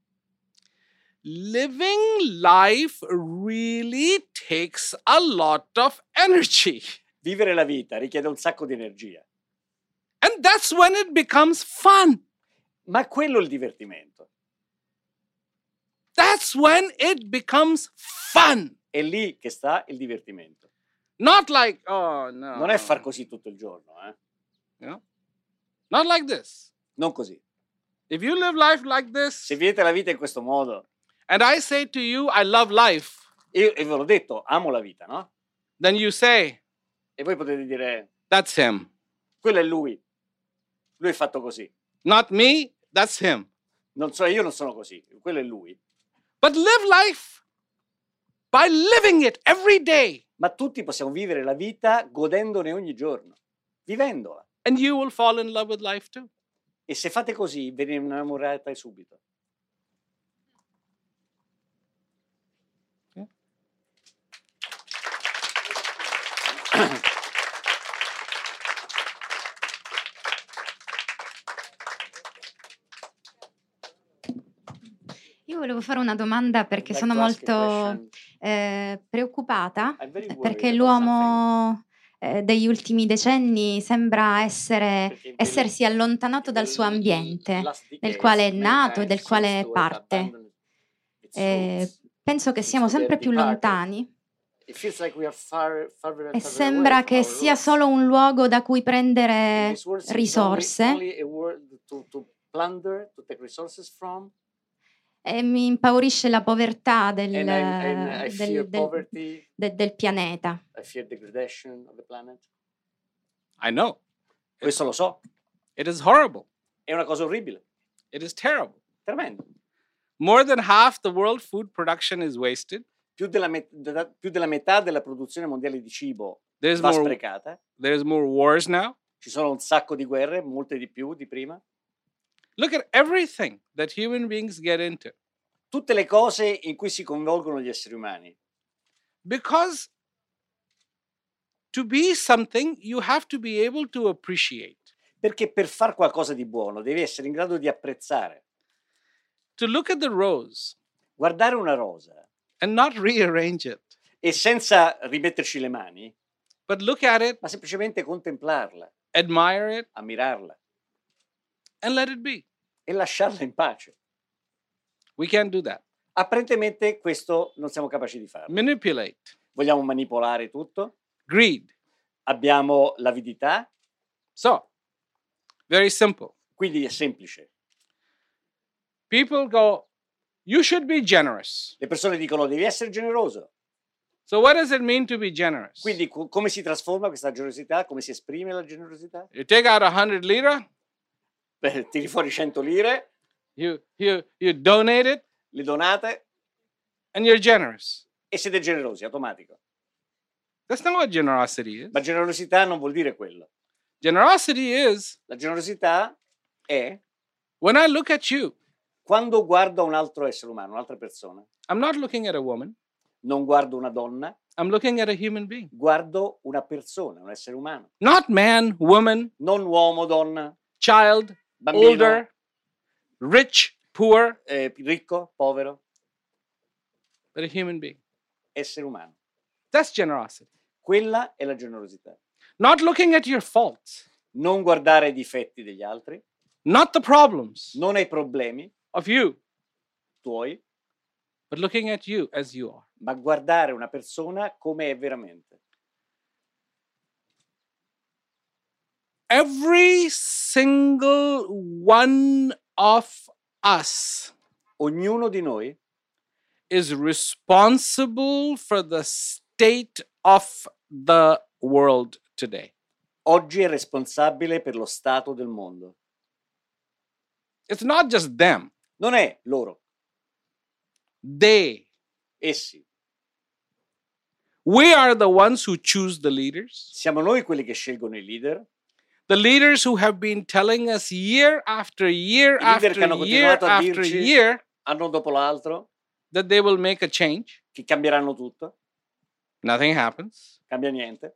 Speaker 5: Living life really takes a lot of energy.
Speaker 6: Vivere la vita richiede un sacco di energia.
Speaker 5: And that's when it becomes fun.
Speaker 6: Ma quello è il divertimento.
Speaker 5: That's when it becomes fun.
Speaker 6: È lì che sta il divertimento.
Speaker 5: Not like, oh no.
Speaker 6: Non è far così tutto il giorno, eh?
Speaker 5: You know? Not like this.
Speaker 6: Non così.
Speaker 5: If you live life like this,
Speaker 6: Se vivete la vita in questo modo,
Speaker 5: and I say to you, I love life,
Speaker 6: io e ve l'ho detto, amo la vita, no?
Speaker 5: then you say,
Speaker 6: E voi potete dire,
Speaker 5: that's him.
Speaker 6: quello è lui. Lui è fatto così.
Speaker 5: Not me, that's him.
Speaker 6: Non so, io non sono così. Quello è lui.
Speaker 5: But live life by living it every day.
Speaker 6: Ma tutti possiamo vivere la vita godendone ogni giorno, vivendola.
Speaker 5: And you will fall in love with life too.
Speaker 6: E se fate così, ve ne innamorate subito.
Speaker 5: Okay.
Speaker 13: Io volevo fare una domanda perché sono molto eh, preoccupata perché l'uomo eh, degli ultimi decenni sembra essere, essersi allontanato dal suo ambiente, nel quale è nato e del quale è parte. Eh, penso che siamo sempre più lontani e sembra che sia solo un luogo da cui prendere risorse. E mi impaurisce la povertà del,
Speaker 6: And I- and I fear
Speaker 13: del, del,
Speaker 6: poverty.
Speaker 13: de- del pianeta.
Speaker 6: I fear degradation of the planet.
Speaker 5: I know.
Speaker 6: Questo lo so.
Speaker 5: It is horrible.
Speaker 6: È una cosa orribile.
Speaker 5: It is terrible.
Speaker 6: Tremendo.
Speaker 5: More than half the world food production is wasted.
Speaker 6: Più della, met- della- più della metà della produzione mondiale di cibo
Speaker 5: There's
Speaker 6: va
Speaker 5: more,
Speaker 6: sprecata.
Speaker 5: there's more wars now.
Speaker 6: Ci sono un sacco di guerre, molte di più di prima.
Speaker 5: Look at everything that human beings get into.
Speaker 6: Tutte le cose in cui si coinvolgono gli esseri umani.
Speaker 5: Because to be something, you have to be able to appreciate.
Speaker 6: Perché per far qualcosa di buono devi essere in grado di apprezzare.
Speaker 5: To look at the rose
Speaker 6: Guardare una rosa
Speaker 5: and not rearrange it,
Speaker 6: e senza rimetterci le mani,
Speaker 5: but look at it,
Speaker 6: ma semplicemente contemplarla,
Speaker 5: admire it,
Speaker 6: ammirarla
Speaker 5: and let it be.
Speaker 6: e lasciarla in pace.
Speaker 5: We can't do that.
Speaker 6: Apparentemente questo non siamo capaci di farlo.
Speaker 5: Manipulate,
Speaker 6: Vogliamo manipolare tutto,
Speaker 5: greed.
Speaker 6: abbiamo l'avidità,
Speaker 5: So, very simple.
Speaker 6: quindi è semplice.
Speaker 5: People go, you should be generous.
Speaker 6: Le persone dicono devi essere generoso.
Speaker 5: So what does it mean to be generous?
Speaker 6: Quindi co- come si trasforma questa generosità? Come si esprime la generosità?
Speaker 5: You take out a hundred lira,
Speaker 6: Beh, tiri fuori cento lire,
Speaker 5: you, you, you donate it,
Speaker 6: le donate
Speaker 5: and you're generous.
Speaker 6: e siete generosi, automatico.
Speaker 5: That's not what generosity is.
Speaker 6: Ma generosità non vuol dire quello.
Speaker 5: Generosity is
Speaker 6: La generosità è
Speaker 5: when I look at you,
Speaker 6: quando guardo a un altro essere umano, un'altra persona.
Speaker 5: I'm not looking at a woman,
Speaker 6: Non guardo una donna,
Speaker 5: I'm looking at a human being.
Speaker 6: guardo una persona, un essere umano.
Speaker 5: Not man, woman,
Speaker 6: Non uomo, donna,
Speaker 5: child,
Speaker 6: bambino,
Speaker 5: older, rich, poor,
Speaker 6: eh, ricco, povero,
Speaker 5: but a human being.
Speaker 6: essere umano.
Speaker 5: That's generosity.
Speaker 6: Quella è la generosità.
Speaker 5: Not looking at your faults,
Speaker 6: Non guardare i difetti degli altri.
Speaker 5: Not the problems.
Speaker 6: Non ai problemi.
Speaker 5: Of you.
Speaker 6: Tuoi.
Speaker 5: But looking at you as you are.
Speaker 6: Ma guardare una persona come è veramente.
Speaker 5: Every single one of us.
Speaker 6: Ognuno di noi.
Speaker 5: Is responsible for the state of the world today.
Speaker 6: Oggi è responsabile per lo stato del mondo.
Speaker 5: It's not just them.
Speaker 6: Non è loro.
Speaker 5: They.
Speaker 6: Essi.
Speaker 5: We are the ones who choose the leaders.
Speaker 6: Siamo noi quelli che scelgono i leader.
Speaker 5: The leaders who have been telling us year after year after year after year,
Speaker 6: anno dopo l'altro,
Speaker 5: that they will make a change.
Speaker 6: Che cambieranno tutto.
Speaker 5: Nothing happens.
Speaker 6: Cambia niente.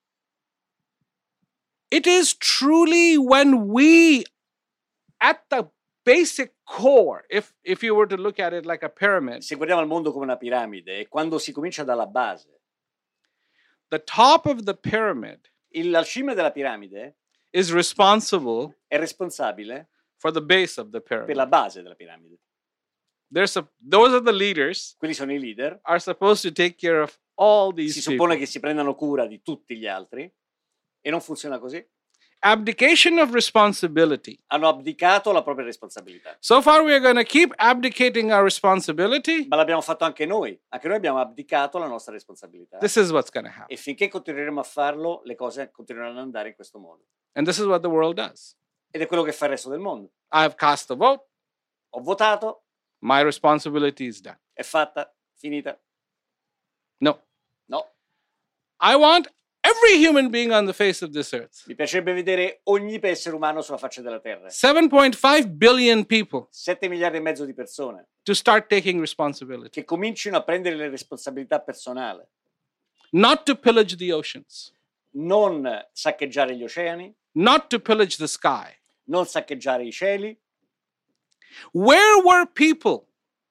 Speaker 5: It is truly when we, at the basic core, if, if you were to look at it like a pyramid.
Speaker 6: Se guardiamo al mondo come una piramide, è quando si comincia dalla base.
Speaker 5: The top of the pyramid.
Speaker 6: Il, la cima della piramide.
Speaker 5: Is responsible.
Speaker 6: È responsabile.
Speaker 5: For the base of the pyramid.
Speaker 6: Per la base della piramide.
Speaker 5: There's a, those are the leaders.
Speaker 6: Quelli sono i leader.
Speaker 5: Are supposed to take care of all these
Speaker 6: Si suppone
Speaker 5: people.
Speaker 6: Che si prendano cura di tutti gli altri e non funziona così.
Speaker 5: Abdication of responsibility.
Speaker 6: Hanno abdicato la propria responsabilità.
Speaker 5: So far we are going to keep abdicating our responsibility.
Speaker 6: Ma l'abbiamo fatto anche noi. Anche noi abbiamo abdicato la nostra responsabilità.
Speaker 5: This is what's going to happen.
Speaker 6: E finché continueremo a farlo, le cose continueranno ad andare in questo modo.
Speaker 5: And this is what the world does.
Speaker 6: Ed è quello che fa il resto del mondo.
Speaker 5: I have cast a vote.
Speaker 6: Ho votato.
Speaker 5: My responsibility is done.
Speaker 6: È fatta, finita.
Speaker 5: No.
Speaker 6: No.
Speaker 5: I want every human being on the face of this earth.
Speaker 6: Mi piacerebbe vedere ogni essere umano sulla faccia della terra.
Speaker 5: seven point five billion people.
Speaker 6: sette miliardi e mezzo di persone.
Speaker 5: To start taking responsibility.
Speaker 6: Che comincino a prendere le responsabilità personali.
Speaker 5: Not to pillage the oceans.
Speaker 6: Non saccheggiare gli oceani.
Speaker 5: Not to pillage the sky.
Speaker 6: Non saccheggiare i cieli.
Speaker 5: Where were people?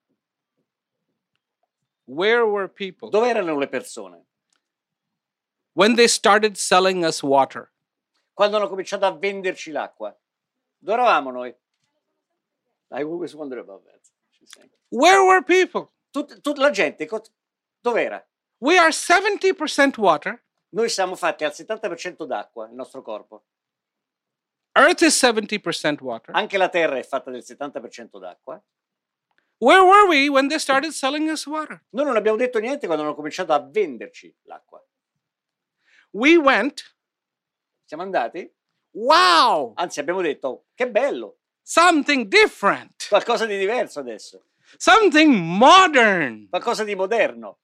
Speaker 5: Where were people?
Speaker 6: Dove erano le persone?
Speaker 5: When they started selling us water.
Speaker 6: Quando hanno cominciato a venderci l'acqua. Dove eravamo noi? I always wonder about that.
Speaker 5: Where were people?
Speaker 6: Tut, tut, la gente, dove era?
Speaker 5: We are seventy percent water.
Speaker 6: Noi siamo fatti al settanta per cento d'acqua, il nostro corpo.
Speaker 5: Earth is seventy percent water.
Speaker 6: Anche la Terra è fatta del settanta per cento d'acqua.
Speaker 5: Where were we when they started selling us water?
Speaker 6: Noi non abbiamo detto niente quando hanno cominciato a venderci l'acqua.
Speaker 5: We went.
Speaker 6: Siamo andati.
Speaker 5: Wow!
Speaker 6: Anzi, abbiamo detto, che bello.
Speaker 5: Something different.
Speaker 6: Qualcosa di diverso adesso.
Speaker 5: Something modern.
Speaker 6: Qualcosa di moderno.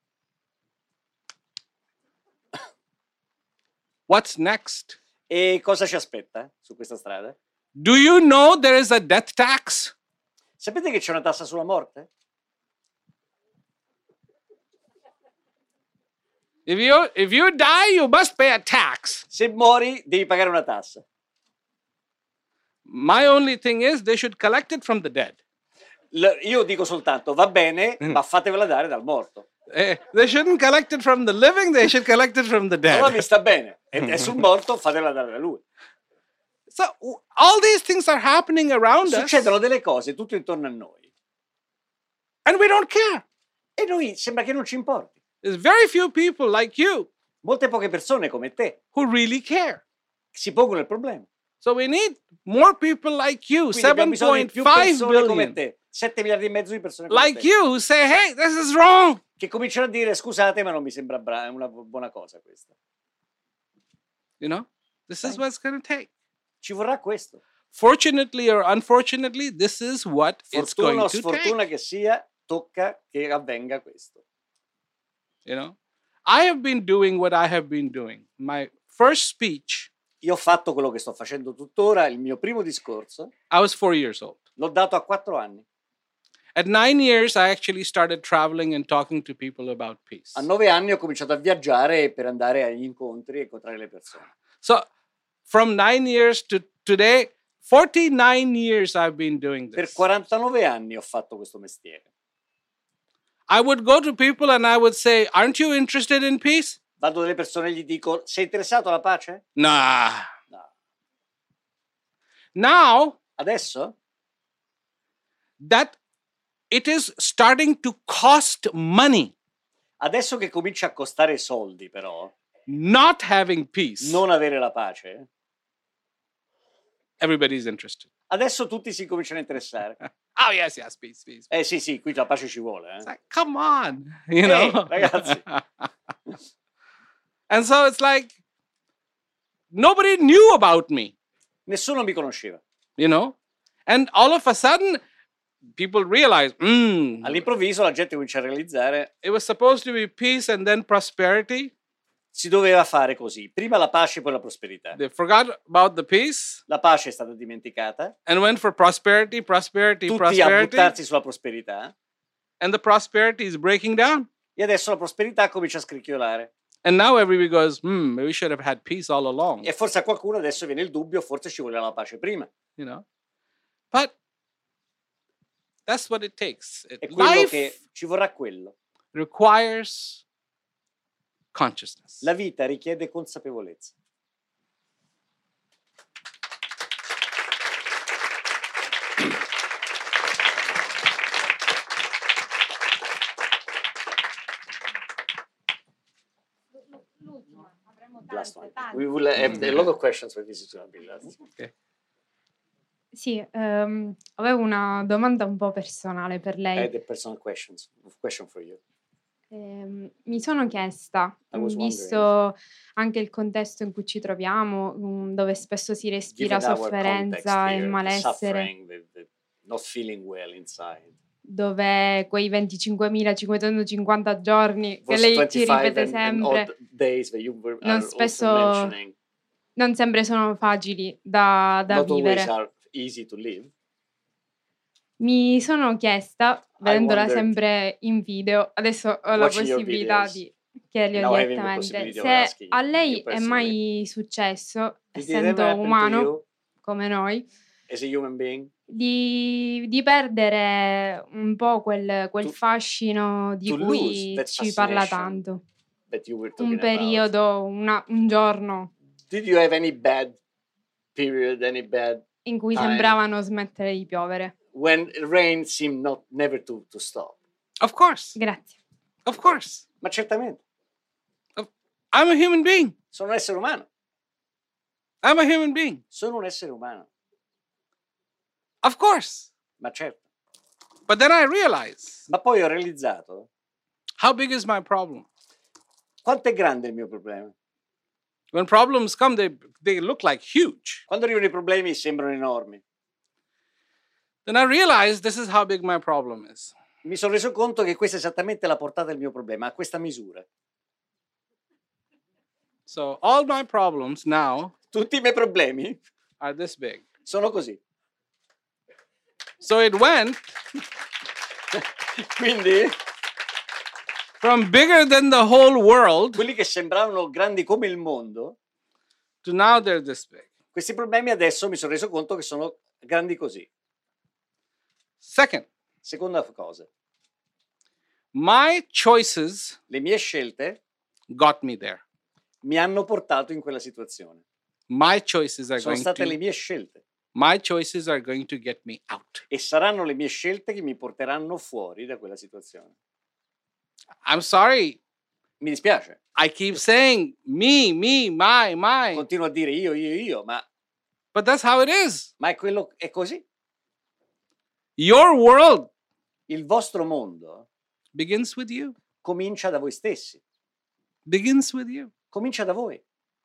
Speaker 5: What's next?
Speaker 6: E cosa ci aspetta su questa strada?
Speaker 5: Do you know there is a death tax?
Speaker 6: Sapete che c'è una tassa sulla morte?
Speaker 5: If you, if you die, you must pay a tax.
Speaker 6: Se muori, devi pagare una tassa.
Speaker 5: My only thing is they should collect it from the dead.
Speaker 6: L- io dico soltanto, va bene, ma fatevela dare dal morto.
Speaker 5: Eh, they shouldn't collect it from the living, they should collect it from the dead.
Speaker 6: Allora mi sta bene. E, e sul morto fatevela dare da lui.
Speaker 5: So all these things are happening around us.
Speaker 6: Succedono delle cose tutto intorno a noi.
Speaker 5: And we don't care.
Speaker 6: E noi sembra che non ci importi.
Speaker 5: There's very few people like you.
Speaker 6: Molte poche persone come te.
Speaker 5: Who really care.
Speaker 6: Si pongono il problema.
Speaker 5: So we need more people like you, seven point five billion.
Speaker 6: Come te, sette miliardi e mezzo di persone come
Speaker 5: like
Speaker 6: te.
Speaker 5: you who say, hey, this is wrong.
Speaker 6: Che cominciano a dire, scusate, ma non mi sembra bra- una buona cosa questa.
Speaker 5: You know, this is what's going to take.
Speaker 6: Ci vorrà questo.
Speaker 5: Fortunately or unfortunately, this is what
Speaker 6: Fortuna
Speaker 5: it's going
Speaker 6: o
Speaker 5: to
Speaker 6: sfortuna
Speaker 5: take.
Speaker 6: che sia, tocca che avvenga questo.
Speaker 5: You know, I have been doing what I have been doing. My first speech.
Speaker 6: Io ho fatto quello che sto facendo tuttora, il mio primo discorso.
Speaker 5: I was four years old.
Speaker 6: L'ho dato a quattro anni.
Speaker 5: At nine years, I actually started traveling and talking to people about peace.
Speaker 6: A nove anni ho cominciato a viaggiare per andare agli incontri e incontrare le persone.
Speaker 5: So, from nine years to today, forty-nine years I've been doing this.
Speaker 6: Per quarantanove anni ho fatto questo mestiere.
Speaker 5: I would go to people and I would say, aren't you interested in peace?
Speaker 6: Vado dalle persone e gli dico, sei interessato alla pace?
Speaker 5: Nah.
Speaker 6: No.
Speaker 5: Now,
Speaker 6: adesso,
Speaker 5: that it is starting to cost money.
Speaker 6: Adesso che comincia a costare soldi, però,
Speaker 5: not having peace,
Speaker 6: non avere la pace,
Speaker 5: everybody's interested.
Speaker 6: Adesso tutti si cominciano a interessare.
Speaker 5: Oh yes, yes, peace, peace.
Speaker 6: Eh sì, sì, qui la pace ci vuole. Eh.
Speaker 5: Like, come on, you know,
Speaker 6: hey, ragazzi.
Speaker 5: And so it's like nobody knew about me.
Speaker 6: Nessuno mi conosceva.
Speaker 5: You know, and all of a sudden, people realize, mm,
Speaker 6: all'improvviso la gente comincia a realizzare.
Speaker 5: It was supposed to be peace and then prosperity.
Speaker 6: Si doveva fare così, prima la pace poi la prosperità.
Speaker 5: They forgot about the peace.
Speaker 6: La pace è stata dimenticata.
Speaker 5: And went for prosperity, prosperity,
Speaker 6: Tutti
Speaker 5: prosperity.
Speaker 6: a buttarsi sulla prosperità.
Speaker 5: And the prosperity is breaking down.
Speaker 6: E adesso la prosperità comincia a scricchiolare.
Speaker 5: And now everybody goes, hmm, we should have had peace all along.
Speaker 6: E forse a qualcuno adesso viene il dubbio, forse ci voleva la pace prima.
Speaker 5: You know, but that's what it takes. It,
Speaker 6: è quello
Speaker 5: life
Speaker 6: che ci vorrà quello.
Speaker 5: Requires consciousness.
Speaker 6: La vita richiede consapevolezza. Last one. We will have a lot of questions, but this is going to be last.
Speaker 5: Okay.
Speaker 14: Sì, um, avevo una domanda un po' personale per lei.
Speaker 6: I had a personal questions, question for you.
Speaker 14: Eh, mi sono chiesta, visto anche il contesto in cui ci troviamo, um, dove spesso si respira sofferenza e malessere,
Speaker 6: the, the not feeling well inside.
Speaker 14: Dove quei venticinquemilacinquecentocinquanta giorni che lei ci ripete
Speaker 6: and,
Speaker 14: sempre,
Speaker 6: and days that you were,
Speaker 14: non spesso non sempre sono facili da, da
Speaker 6: not
Speaker 14: vivere.
Speaker 6: Are easy to live.
Speaker 14: Mi sono chiesta, vedendola sempre in video, adesso ho la possibilità di chiederglielo direttamente, se a lei è mai successo, essendo umano come noi,
Speaker 6: as a human being,
Speaker 14: di, di perdere un po' quel, quel
Speaker 6: to,
Speaker 14: fascino di cui ci parla tanto. Un periodo, una, un giorno.
Speaker 6: Did you have any bad period, any bad
Speaker 14: in cui
Speaker 6: time?
Speaker 14: Sembrava non smettere di piovere.
Speaker 6: When rain seemed not never to, to stop.
Speaker 5: Of course.
Speaker 14: Grazie.
Speaker 5: Of course.
Speaker 6: Ma certamente.
Speaker 5: I'm a human being.
Speaker 6: Sono un essere umano.
Speaker 5: I'm a human being.
Speaker 6: Sono un essere umano.
Speaker 5: Of course.
Speaker 6: Ma certo.
Speaker 5: But then I realized.
Speaker 6: Ma poi ho realizzato.
Speaker 5: How big is my problem?
Speaker 6: Quanto è grande il mio problema?
Speaker 5: When problems come, they, they look like huge.
Speaker 6: Quando arrivano i problemi sembrano enormi.
Speaker 5: Then I realized this is how big my problem is.
Speaker 6: Mi sono reso conto che questa è esattamente la portata del mio problema, a questa misura.
Speaker 5: So all my problems now,
Speaker 6: tutti i miei problemi,
Speaker 5: are this big.
Speaker 6: Sono così.
Speaker 5: So it went.
Speaker 6: Quindi,
Speaker 5: from bigger than the whole world,
Speaker 6: quelli che sembravano grandi come il mondo,
Speaker 5: to now they're this big.
Speaker 6: Questi problemi adesso mi sono reso conto che sono grandi così.
Speaker 5: Second,
Speaker 6: seconda cosa.
Speaker 5: My choices,
Speaker 6: le mie scelte,
Speaker 5: got me there.
Speaker 6: Mi hanno portato in quella situazione.
Speaker 5: My choices are
Speaker 6: sono
Speaker 5: going
Speaker 6: state
Speaker 5: to,
Speaker 6: le mie scelte.
Speaker 5: My choices are going to get me out.
Speaker 6: E saranno le mie scelte che mi porteranno fuori da quella situazione.
Speaker 5: I'm sorry.
Speaker 6: Mi dispiace.
Speaker 5: I keep saying me, me, my, my.
Speaker 6: Continuo a dire io, io, io, ma
Speaker 5: But that's how it is.
Speaker 6: Ma è quello è così.
Speaker 5: Your world,
Speaker 6: il vostro mondo,
Speaker 5: begins with you.
Speaker 6: Comincia da voi stessi.
Speaker 5: Begins with you.
Speaker 6: Comincia da voi.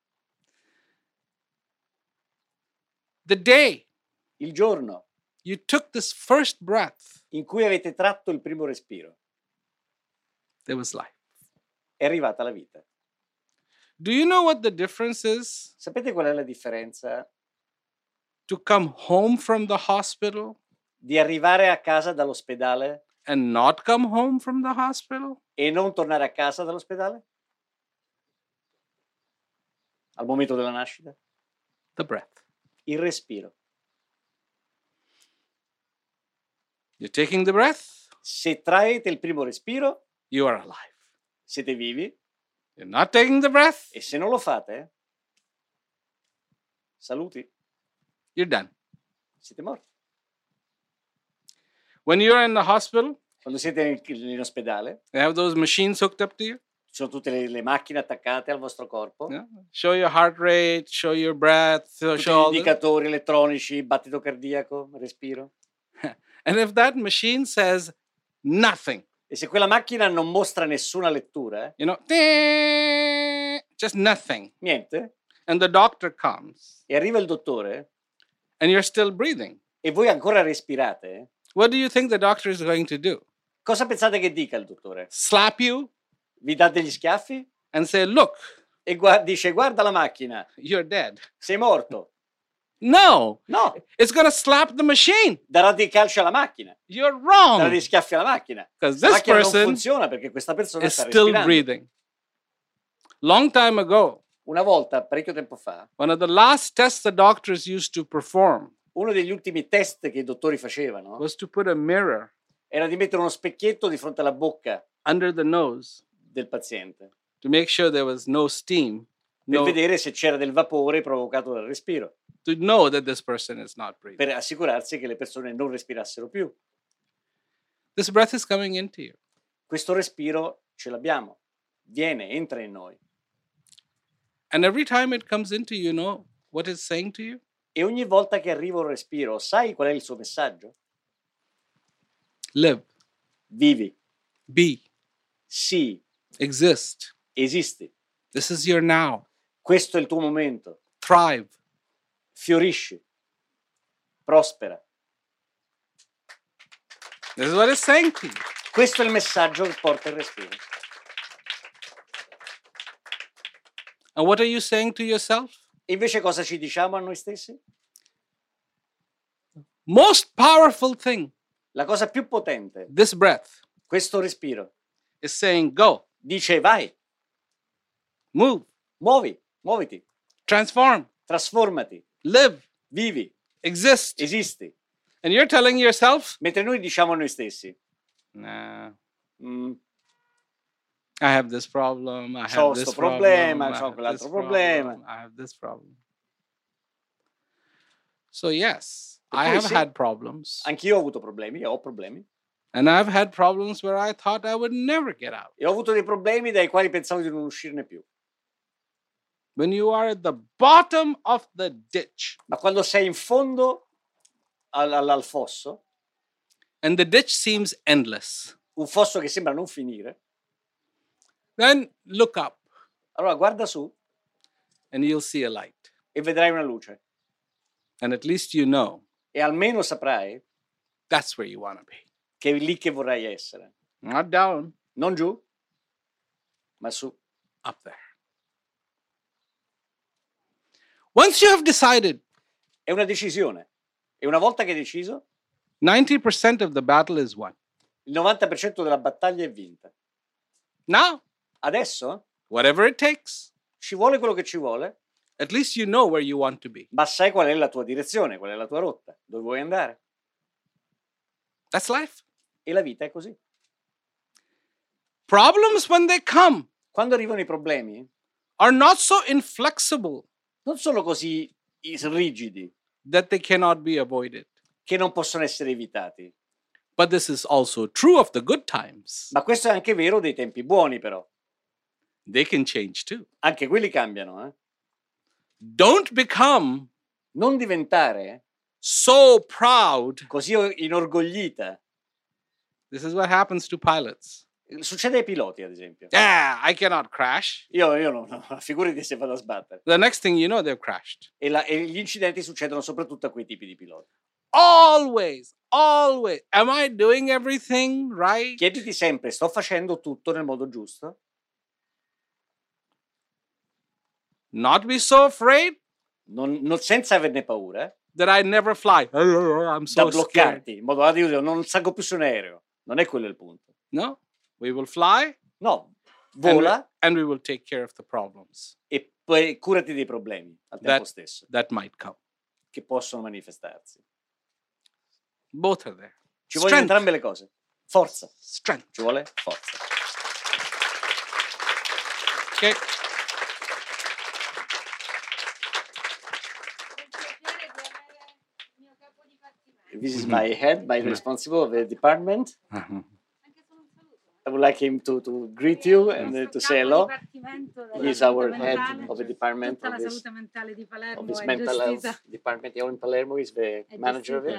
Speaker 5: The day
Speaker 6: il giorno
Speaker 5: you took this first breath,
Speaker 6: in cui avete tratto il primo respiro,
Speaker 5: there was life.
Speaker 6: È arrivata la vita.
Speaker 5: Do you know what the difference is?
Speaker 6: Sapete qual è la differenza?
Speaker 5: To come home from the hospital,
Speaker 6: di arrivare a casa dall'ospedale,
Speaker 5: and not come home from the hospital,
Speaker 6: e non tornare a casa dall'ospedale? Al momento della nascita?
Speaker 5: The breath.
Speaker 6: Il respiro.
Speaker 5: You're taking the breath.
Speaker 6: Se traete il primo respiro,
Speaker 5: you are alive.
Speaker 6: Siete vivi.
Speaker 5: You're not taking the breath.
Speaker 6: E se non lo fate, saluti.
Speaker 5: You're done.
Speaker 6: siete morti.
Speaker 5: When you're in the hospital,
Speaker 6: quando siete in, in ospedale,
Speaker 5: they have those machines hooked up to you.
Speaker 6: Ci sono tutte le, le macchine attaccate al vostro corpo.
Speaker 5: Yeah. Show your heart rate, show your breath,
Speaker 6: tutti
Speaker 5: show
Speaker 6: gli indicatori elettronici, battito cardiaco, respiro.
Speaker 5: And if that machine says nothing,
Speaker 6: e se quella macchina non mostra nessuna lettura, eh,
Speaker 5: you know, just nothing.
Speaker 6: Niente.
Speaker 5: And the doctor comes.
Speaker 6: E arriva il dottore.
Speaker 5: And you're still breathing.
Speaker 6: E voi ancora respirate. Eh?
Speaker 5: What do you think the doctor is going to do?
Speaker 6: Cosa pensate che dica il dottore?
Speaker 5: Slap you?
Speaker 6: Vi dà degli schiaffi?
Speaker 5: And say, look.
Speaker 6: E gu- dice, guarda la macchina.
Speaker 5: You're dead.
Speaker 6: Sei morto.
Speaker 5: No.
Speaker 6: No.
Speaker 5: It's going to slap the machine.
Speaker 6: Darà dei calci alla macchina.
Speaker 5: You're wrong.
Speaker 6: Darà dei schiaffi alla macchina.
Speaker 5: Because
Speaker 6: la
Speaker 5: this
Speaker 6: macchina
Speaker 5: person
Speaker 6: non funziona perché questa persona
Speaker 5: is
Speaker 6: sta
Speaker 5: still
Speaker 6: respirando.
Speaker 5: breathing. Long time ago.
Speaker 6: Una volta, parecchio tempo fa.
Speaker 5: One of the last tests the doctors used to perform.
Speaker 6: Uno degli ultimi test che i dottori facevano.
Speaker 5: Was to put a mirror.
Speaker 6: Era di mettere uno specchietto di fronte alla bocca.
Speaker 5: Under the nose.
Speaker 6: Del paziente.
Speaker 5: To make sure there was no steam.
Speaker 6: Per
Speaker 5: No,
Speaker 6: vedere se c'era del vapore provocato dal respiro.
Speaker 5: to know that this person is not breathing.
Speaker 6: Per assicurarsi che le persone non respirassero più.
Speaker 5: This breath is coming into you.
Speaker 6: Questo respiro ce l'abbiamo. Viene, entra in noi.
Speaker 5: And every time it comes into you, you know what it's saying to you?
Speaker 6: E ogni volta che arriva un respiro, sai qual è il suo messaggio?
Speaker 5: Live.
Speaker 6: Vivi.
Speaker 5: Be.
Speaker 6: Sii.
Speaker 5: Exist.
Speaker 6: Esisti.
Speaker 5: This is your now.
Speaker 6: Questo è il tuo momento.
Speaker 5: Thrive.
Speaker 6: Fiorisci. Prospera.
Speaker 5: This is what it's saying to you.
Speaker 6: Questo è il messaggio che porta il respiro.
Speaker 5: And what are you saying to yourself?
Speaker 6: E invece cosa ci diciamo a noi stessi?
Speaker 5: Most powerful thing.
Speaker 6: La cosa più potente.
Speaker 5: This breath.
Speaker 6: Questo respiro.
Speaker 5: Is saying go.
Speaker 6: Dice vai.
Speaker 5: Move.
Speaker 6: Muovi. Muoviti.
Speaker 5: Transform.
Speaker 6: Trasformati.
Speaker 5: Live.
Speaker 6: Vivi.
Speaker 5: Exist.
Speaker 6: Esisti.
Speaker 5: And you're telling yourself?
Speaker 6: Mentre noi diciamo a noi stessi.
Speaker 5: Nah.
Speaker 6: Mm.
Speaker 5: I have this problem. I
Speaker 6: C'ho
Speaker 5: have this
Speaker 6: sto
Speaker 5: problem.
Speaker 6: problema,
Speaker 5: I
Speaker 6: c'ho
Speaker 5: have
Speaker 6: quell'altro
Speaker 5: this
Speaker 6: problema.
Speaker 5: problem, I have this problem. So yes,
Speaker 6: E
Speaker 5: I
Speaker 6: poi
Speaker 5: have
Speaker 6: sì,
Speaker 5: had problems.
Speaker 6: Anch'io ho avuto problemi, ho problemi.
Speaker 5: And I've had problems where I thought I would never get out.
Speaker 6: E ho avuto dei problemi dai quali pensavo di non uscirne più.
Speaker 5: When you are at the bottom of the ditch.
Speaker 6: Ma quando sei in fondo al, al, al fosso.
Speaker 5: And the ditch seems endless.
Speaker 6: Un fosso che sembra non finire.
Speaker 5: Then look up.
Speaker 6: Allora guarda su.
Speaker 5: And you'll see a light.
Speaker 6: E vedrai una luce.
Speaker 5: And at least you know.
Speaker 6: E almeno saprai.
Speaker 5: That's where you want to be.
Speaker 6: Che è lì che vorrai essere.
Speaker 5: Not down.
Speaker 6: Non giù, ma su.
Speaker 5: Up there. Once you have decided.
Speaker 6: È una decisione. E una volta che hai deciso.
Speaker 5: ninety percent of the battle is won.
Speaker 6: Il novanta per cento della battaglia è vinta.
Speaker 5: Now.
Speaker 6: Adesso.
Speaker 5: Whatever it takes.
Speaker 6: Ci vuole quello che ci vuole.
Speaker 5: At least you know where you want to be.
Speaker 6: Ma sai qual è la tua direzione, qual è la tua rotta, dove vuoi andare.
Speaker 5: That's life.
Speaker 6: E la vita è così.
Speaker 5: Problems, when they come,
Speaker 6: quando arrivano i problemi,
Speaker 5: are not so inflexible.
Speaker 6: Non sono così rigidi.
Speaker 5: That they cannot be avoided.
Speaker 6: Che non possono essere evitati.
Speaker 5: But this is also true of the good times.
Speaker 6: Ma questo è anche vero dei tempi buoni, però.
Speaker 5: They can change too.
Speaker 6: Anche quelli cambiano, eh.
Speaker 5: Don't become
Speaker 6: non diventare
Speaker 5: so proud.
Speaker 6: Così inorgoglita.
Speaker 5: This is what happens to pilots.
Speaker 6: Succede ai piloti, ad esempio.
Speaker 5: Yeah, I cannot crash.
Speaker 6: Io, io no, no, figurati se vado a sbattere.
Speaker 5: The next thing you know, they've crashed.
Speaker 6: E, la, e gli incidenti succedono soprattutto a quei tipi di piloti.
Speaker 5: Always, always. Am I doing everything right?
Speaker 6: Chiediti sempre, sto facendo tutto nel modo giusto?
Speaker 5: Not be so afraid.
Speaker 6: Non, non, senza averne paura.
Speaker 5: That I never fly. I'm so
Speaker 6: da bloccarti,
Speaker 5: scared.
Speaker 6: in modo da dire non salgo più su un aereo. Non è quello il punto.
Speaker 5: No, we will fly.
Speaker 6: No, vola.
Speaker 5: And we, and we will take care of the problems.
Speaker 6: E poi curati dei problemi al tempo
Speaker 5: that,
Speaker 6: stesso.
Speaker 5: That might come.
Speaker 6: Che possono manifestarsi.
Speaker 5: Both are there.
Speaker 6: Ci vogliono entrambe le cose. Forza.
Speaker 5: Strength.
Speaker 6: Ci vuole forza.
Speaker 5: Ok.
Speaker 6: this is my head, my responsible of the department. I would like him to, to greet you and uh, to say hello. He is our head of the department of this, of this mental health department here in Palermo. He's the manager of it.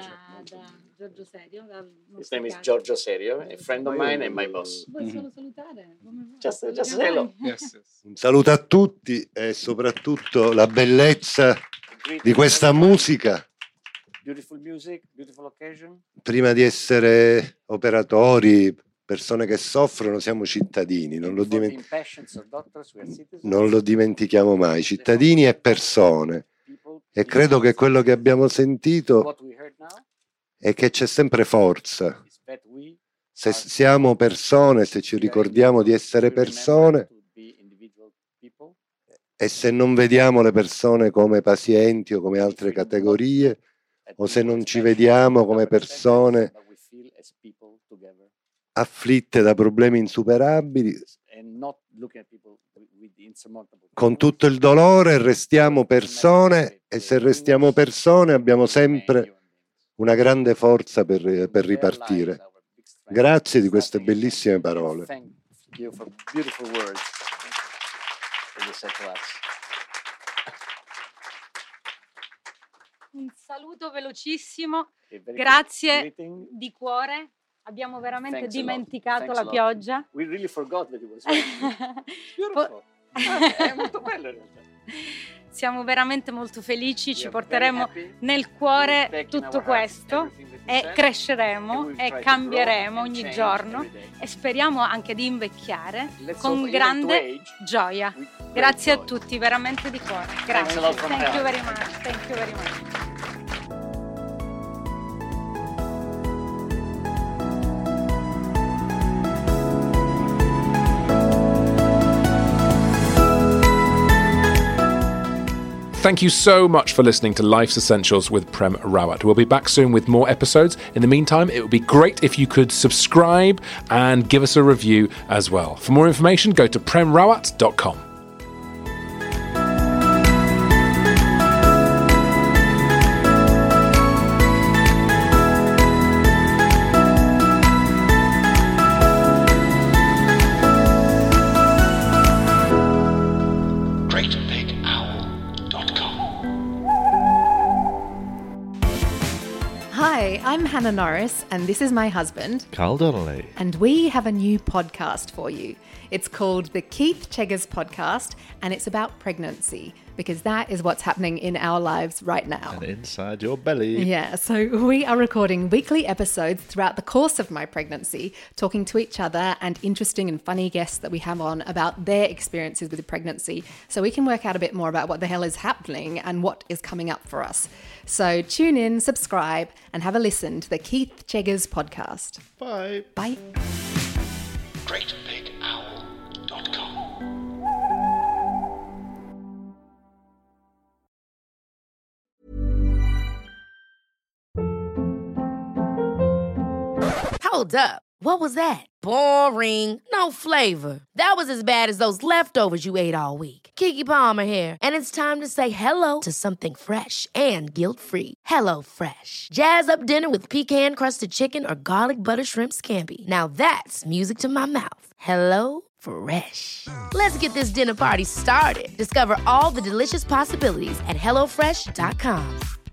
Speaker 6: His name is Giorgio Serio, a friend of mine and my boss. Mm-hmm. Just, just say hello.
Speaker 15: Yes, yes. Un saluto a tutti e soprattutto la bellezza di questa musica.
Speaker 6: Beautiful music, beautiful occasion.
Speaker 15: Prima di essere operatori, persone che soffrono, siamo cittadini, non lo, diment- non lo dimentichiamo mai, cittadini e persone. E credo che quello che abbiamo sentito è che c'è sempre forza. Se siamo persone, se ci ricordiamo di essere persone, e se non vediamo le persone come pazienti o come altre categorie, o se non ci vediamo come persone afflitte da problemi insuperabili, con tutto il dolore restiamo persone, e se restiamo persone abbiamo sempre una grande forza per, per ripartire. Grazie di queste bellissime parole.
Speaker 16: Un saluto velocissimo, grazie di cuore. Abbiamo veramente Thanks dimenticato la pioggia.
Speaker 6: We really forgot that it was beautiful. È molto bello in realtà.
Speaker 16: Siamo veramente molto felici, ci porteremo nel cuore tutto questo e cresceremo e cambieremo ogni giorno e speriamo anche di invecchiare con grande gioia. Grazie a tutti, veramente di cuore. Grazie. Thank you very much. Thank you very much.
Speaker 3: Thank you so much for listening to Life's Essentials with Prem Rawat. We'll be back soon with more episodes. In the meantime, it would be great if you could subscribe and give us a review as well. For more information, go to prem rawat dot com.
Speaker 17: I'm Hannah Norris, and this is my husband,
Speaker 18: Carl Donnelly.
Speaker 17: And we have a new podcast for you. It's called the Keith Cheggers Podcast, and it's about pregnancy, because that is what's happening in our lives right now.
Speaker 18: And inside your belly.
Speaker 17: Yeah, so we are recording weekly episodes throughout the course of my pregnancy, talking to each other and interesting and funny guests that we have on about their experiences with pregnancy, so we can work out a bit more about what the hell is happening and what is coming up for us. So tune in, subscribe, and have a listen to the Keith Cheggers Podcast.
Speaker 18: Bye.
Speaker 17: Bye.
Speaker 2: Great Big Owl dot com.
Speaker 1: Hold up. What was that? Boring. No flavor. That was as bad as those leftovers you ate all week. Keke Palmer here, and it's time to say hello to something fresh and guilt-free. Hello Fresh. Jazz up dinner with pecan-crusted chicken or garlic butter shrimp scampi. Now that's music to my mouth. Hello Fresh. Let's get this dinner party started. Discover all the delicious possibilities at hello fresh dot com.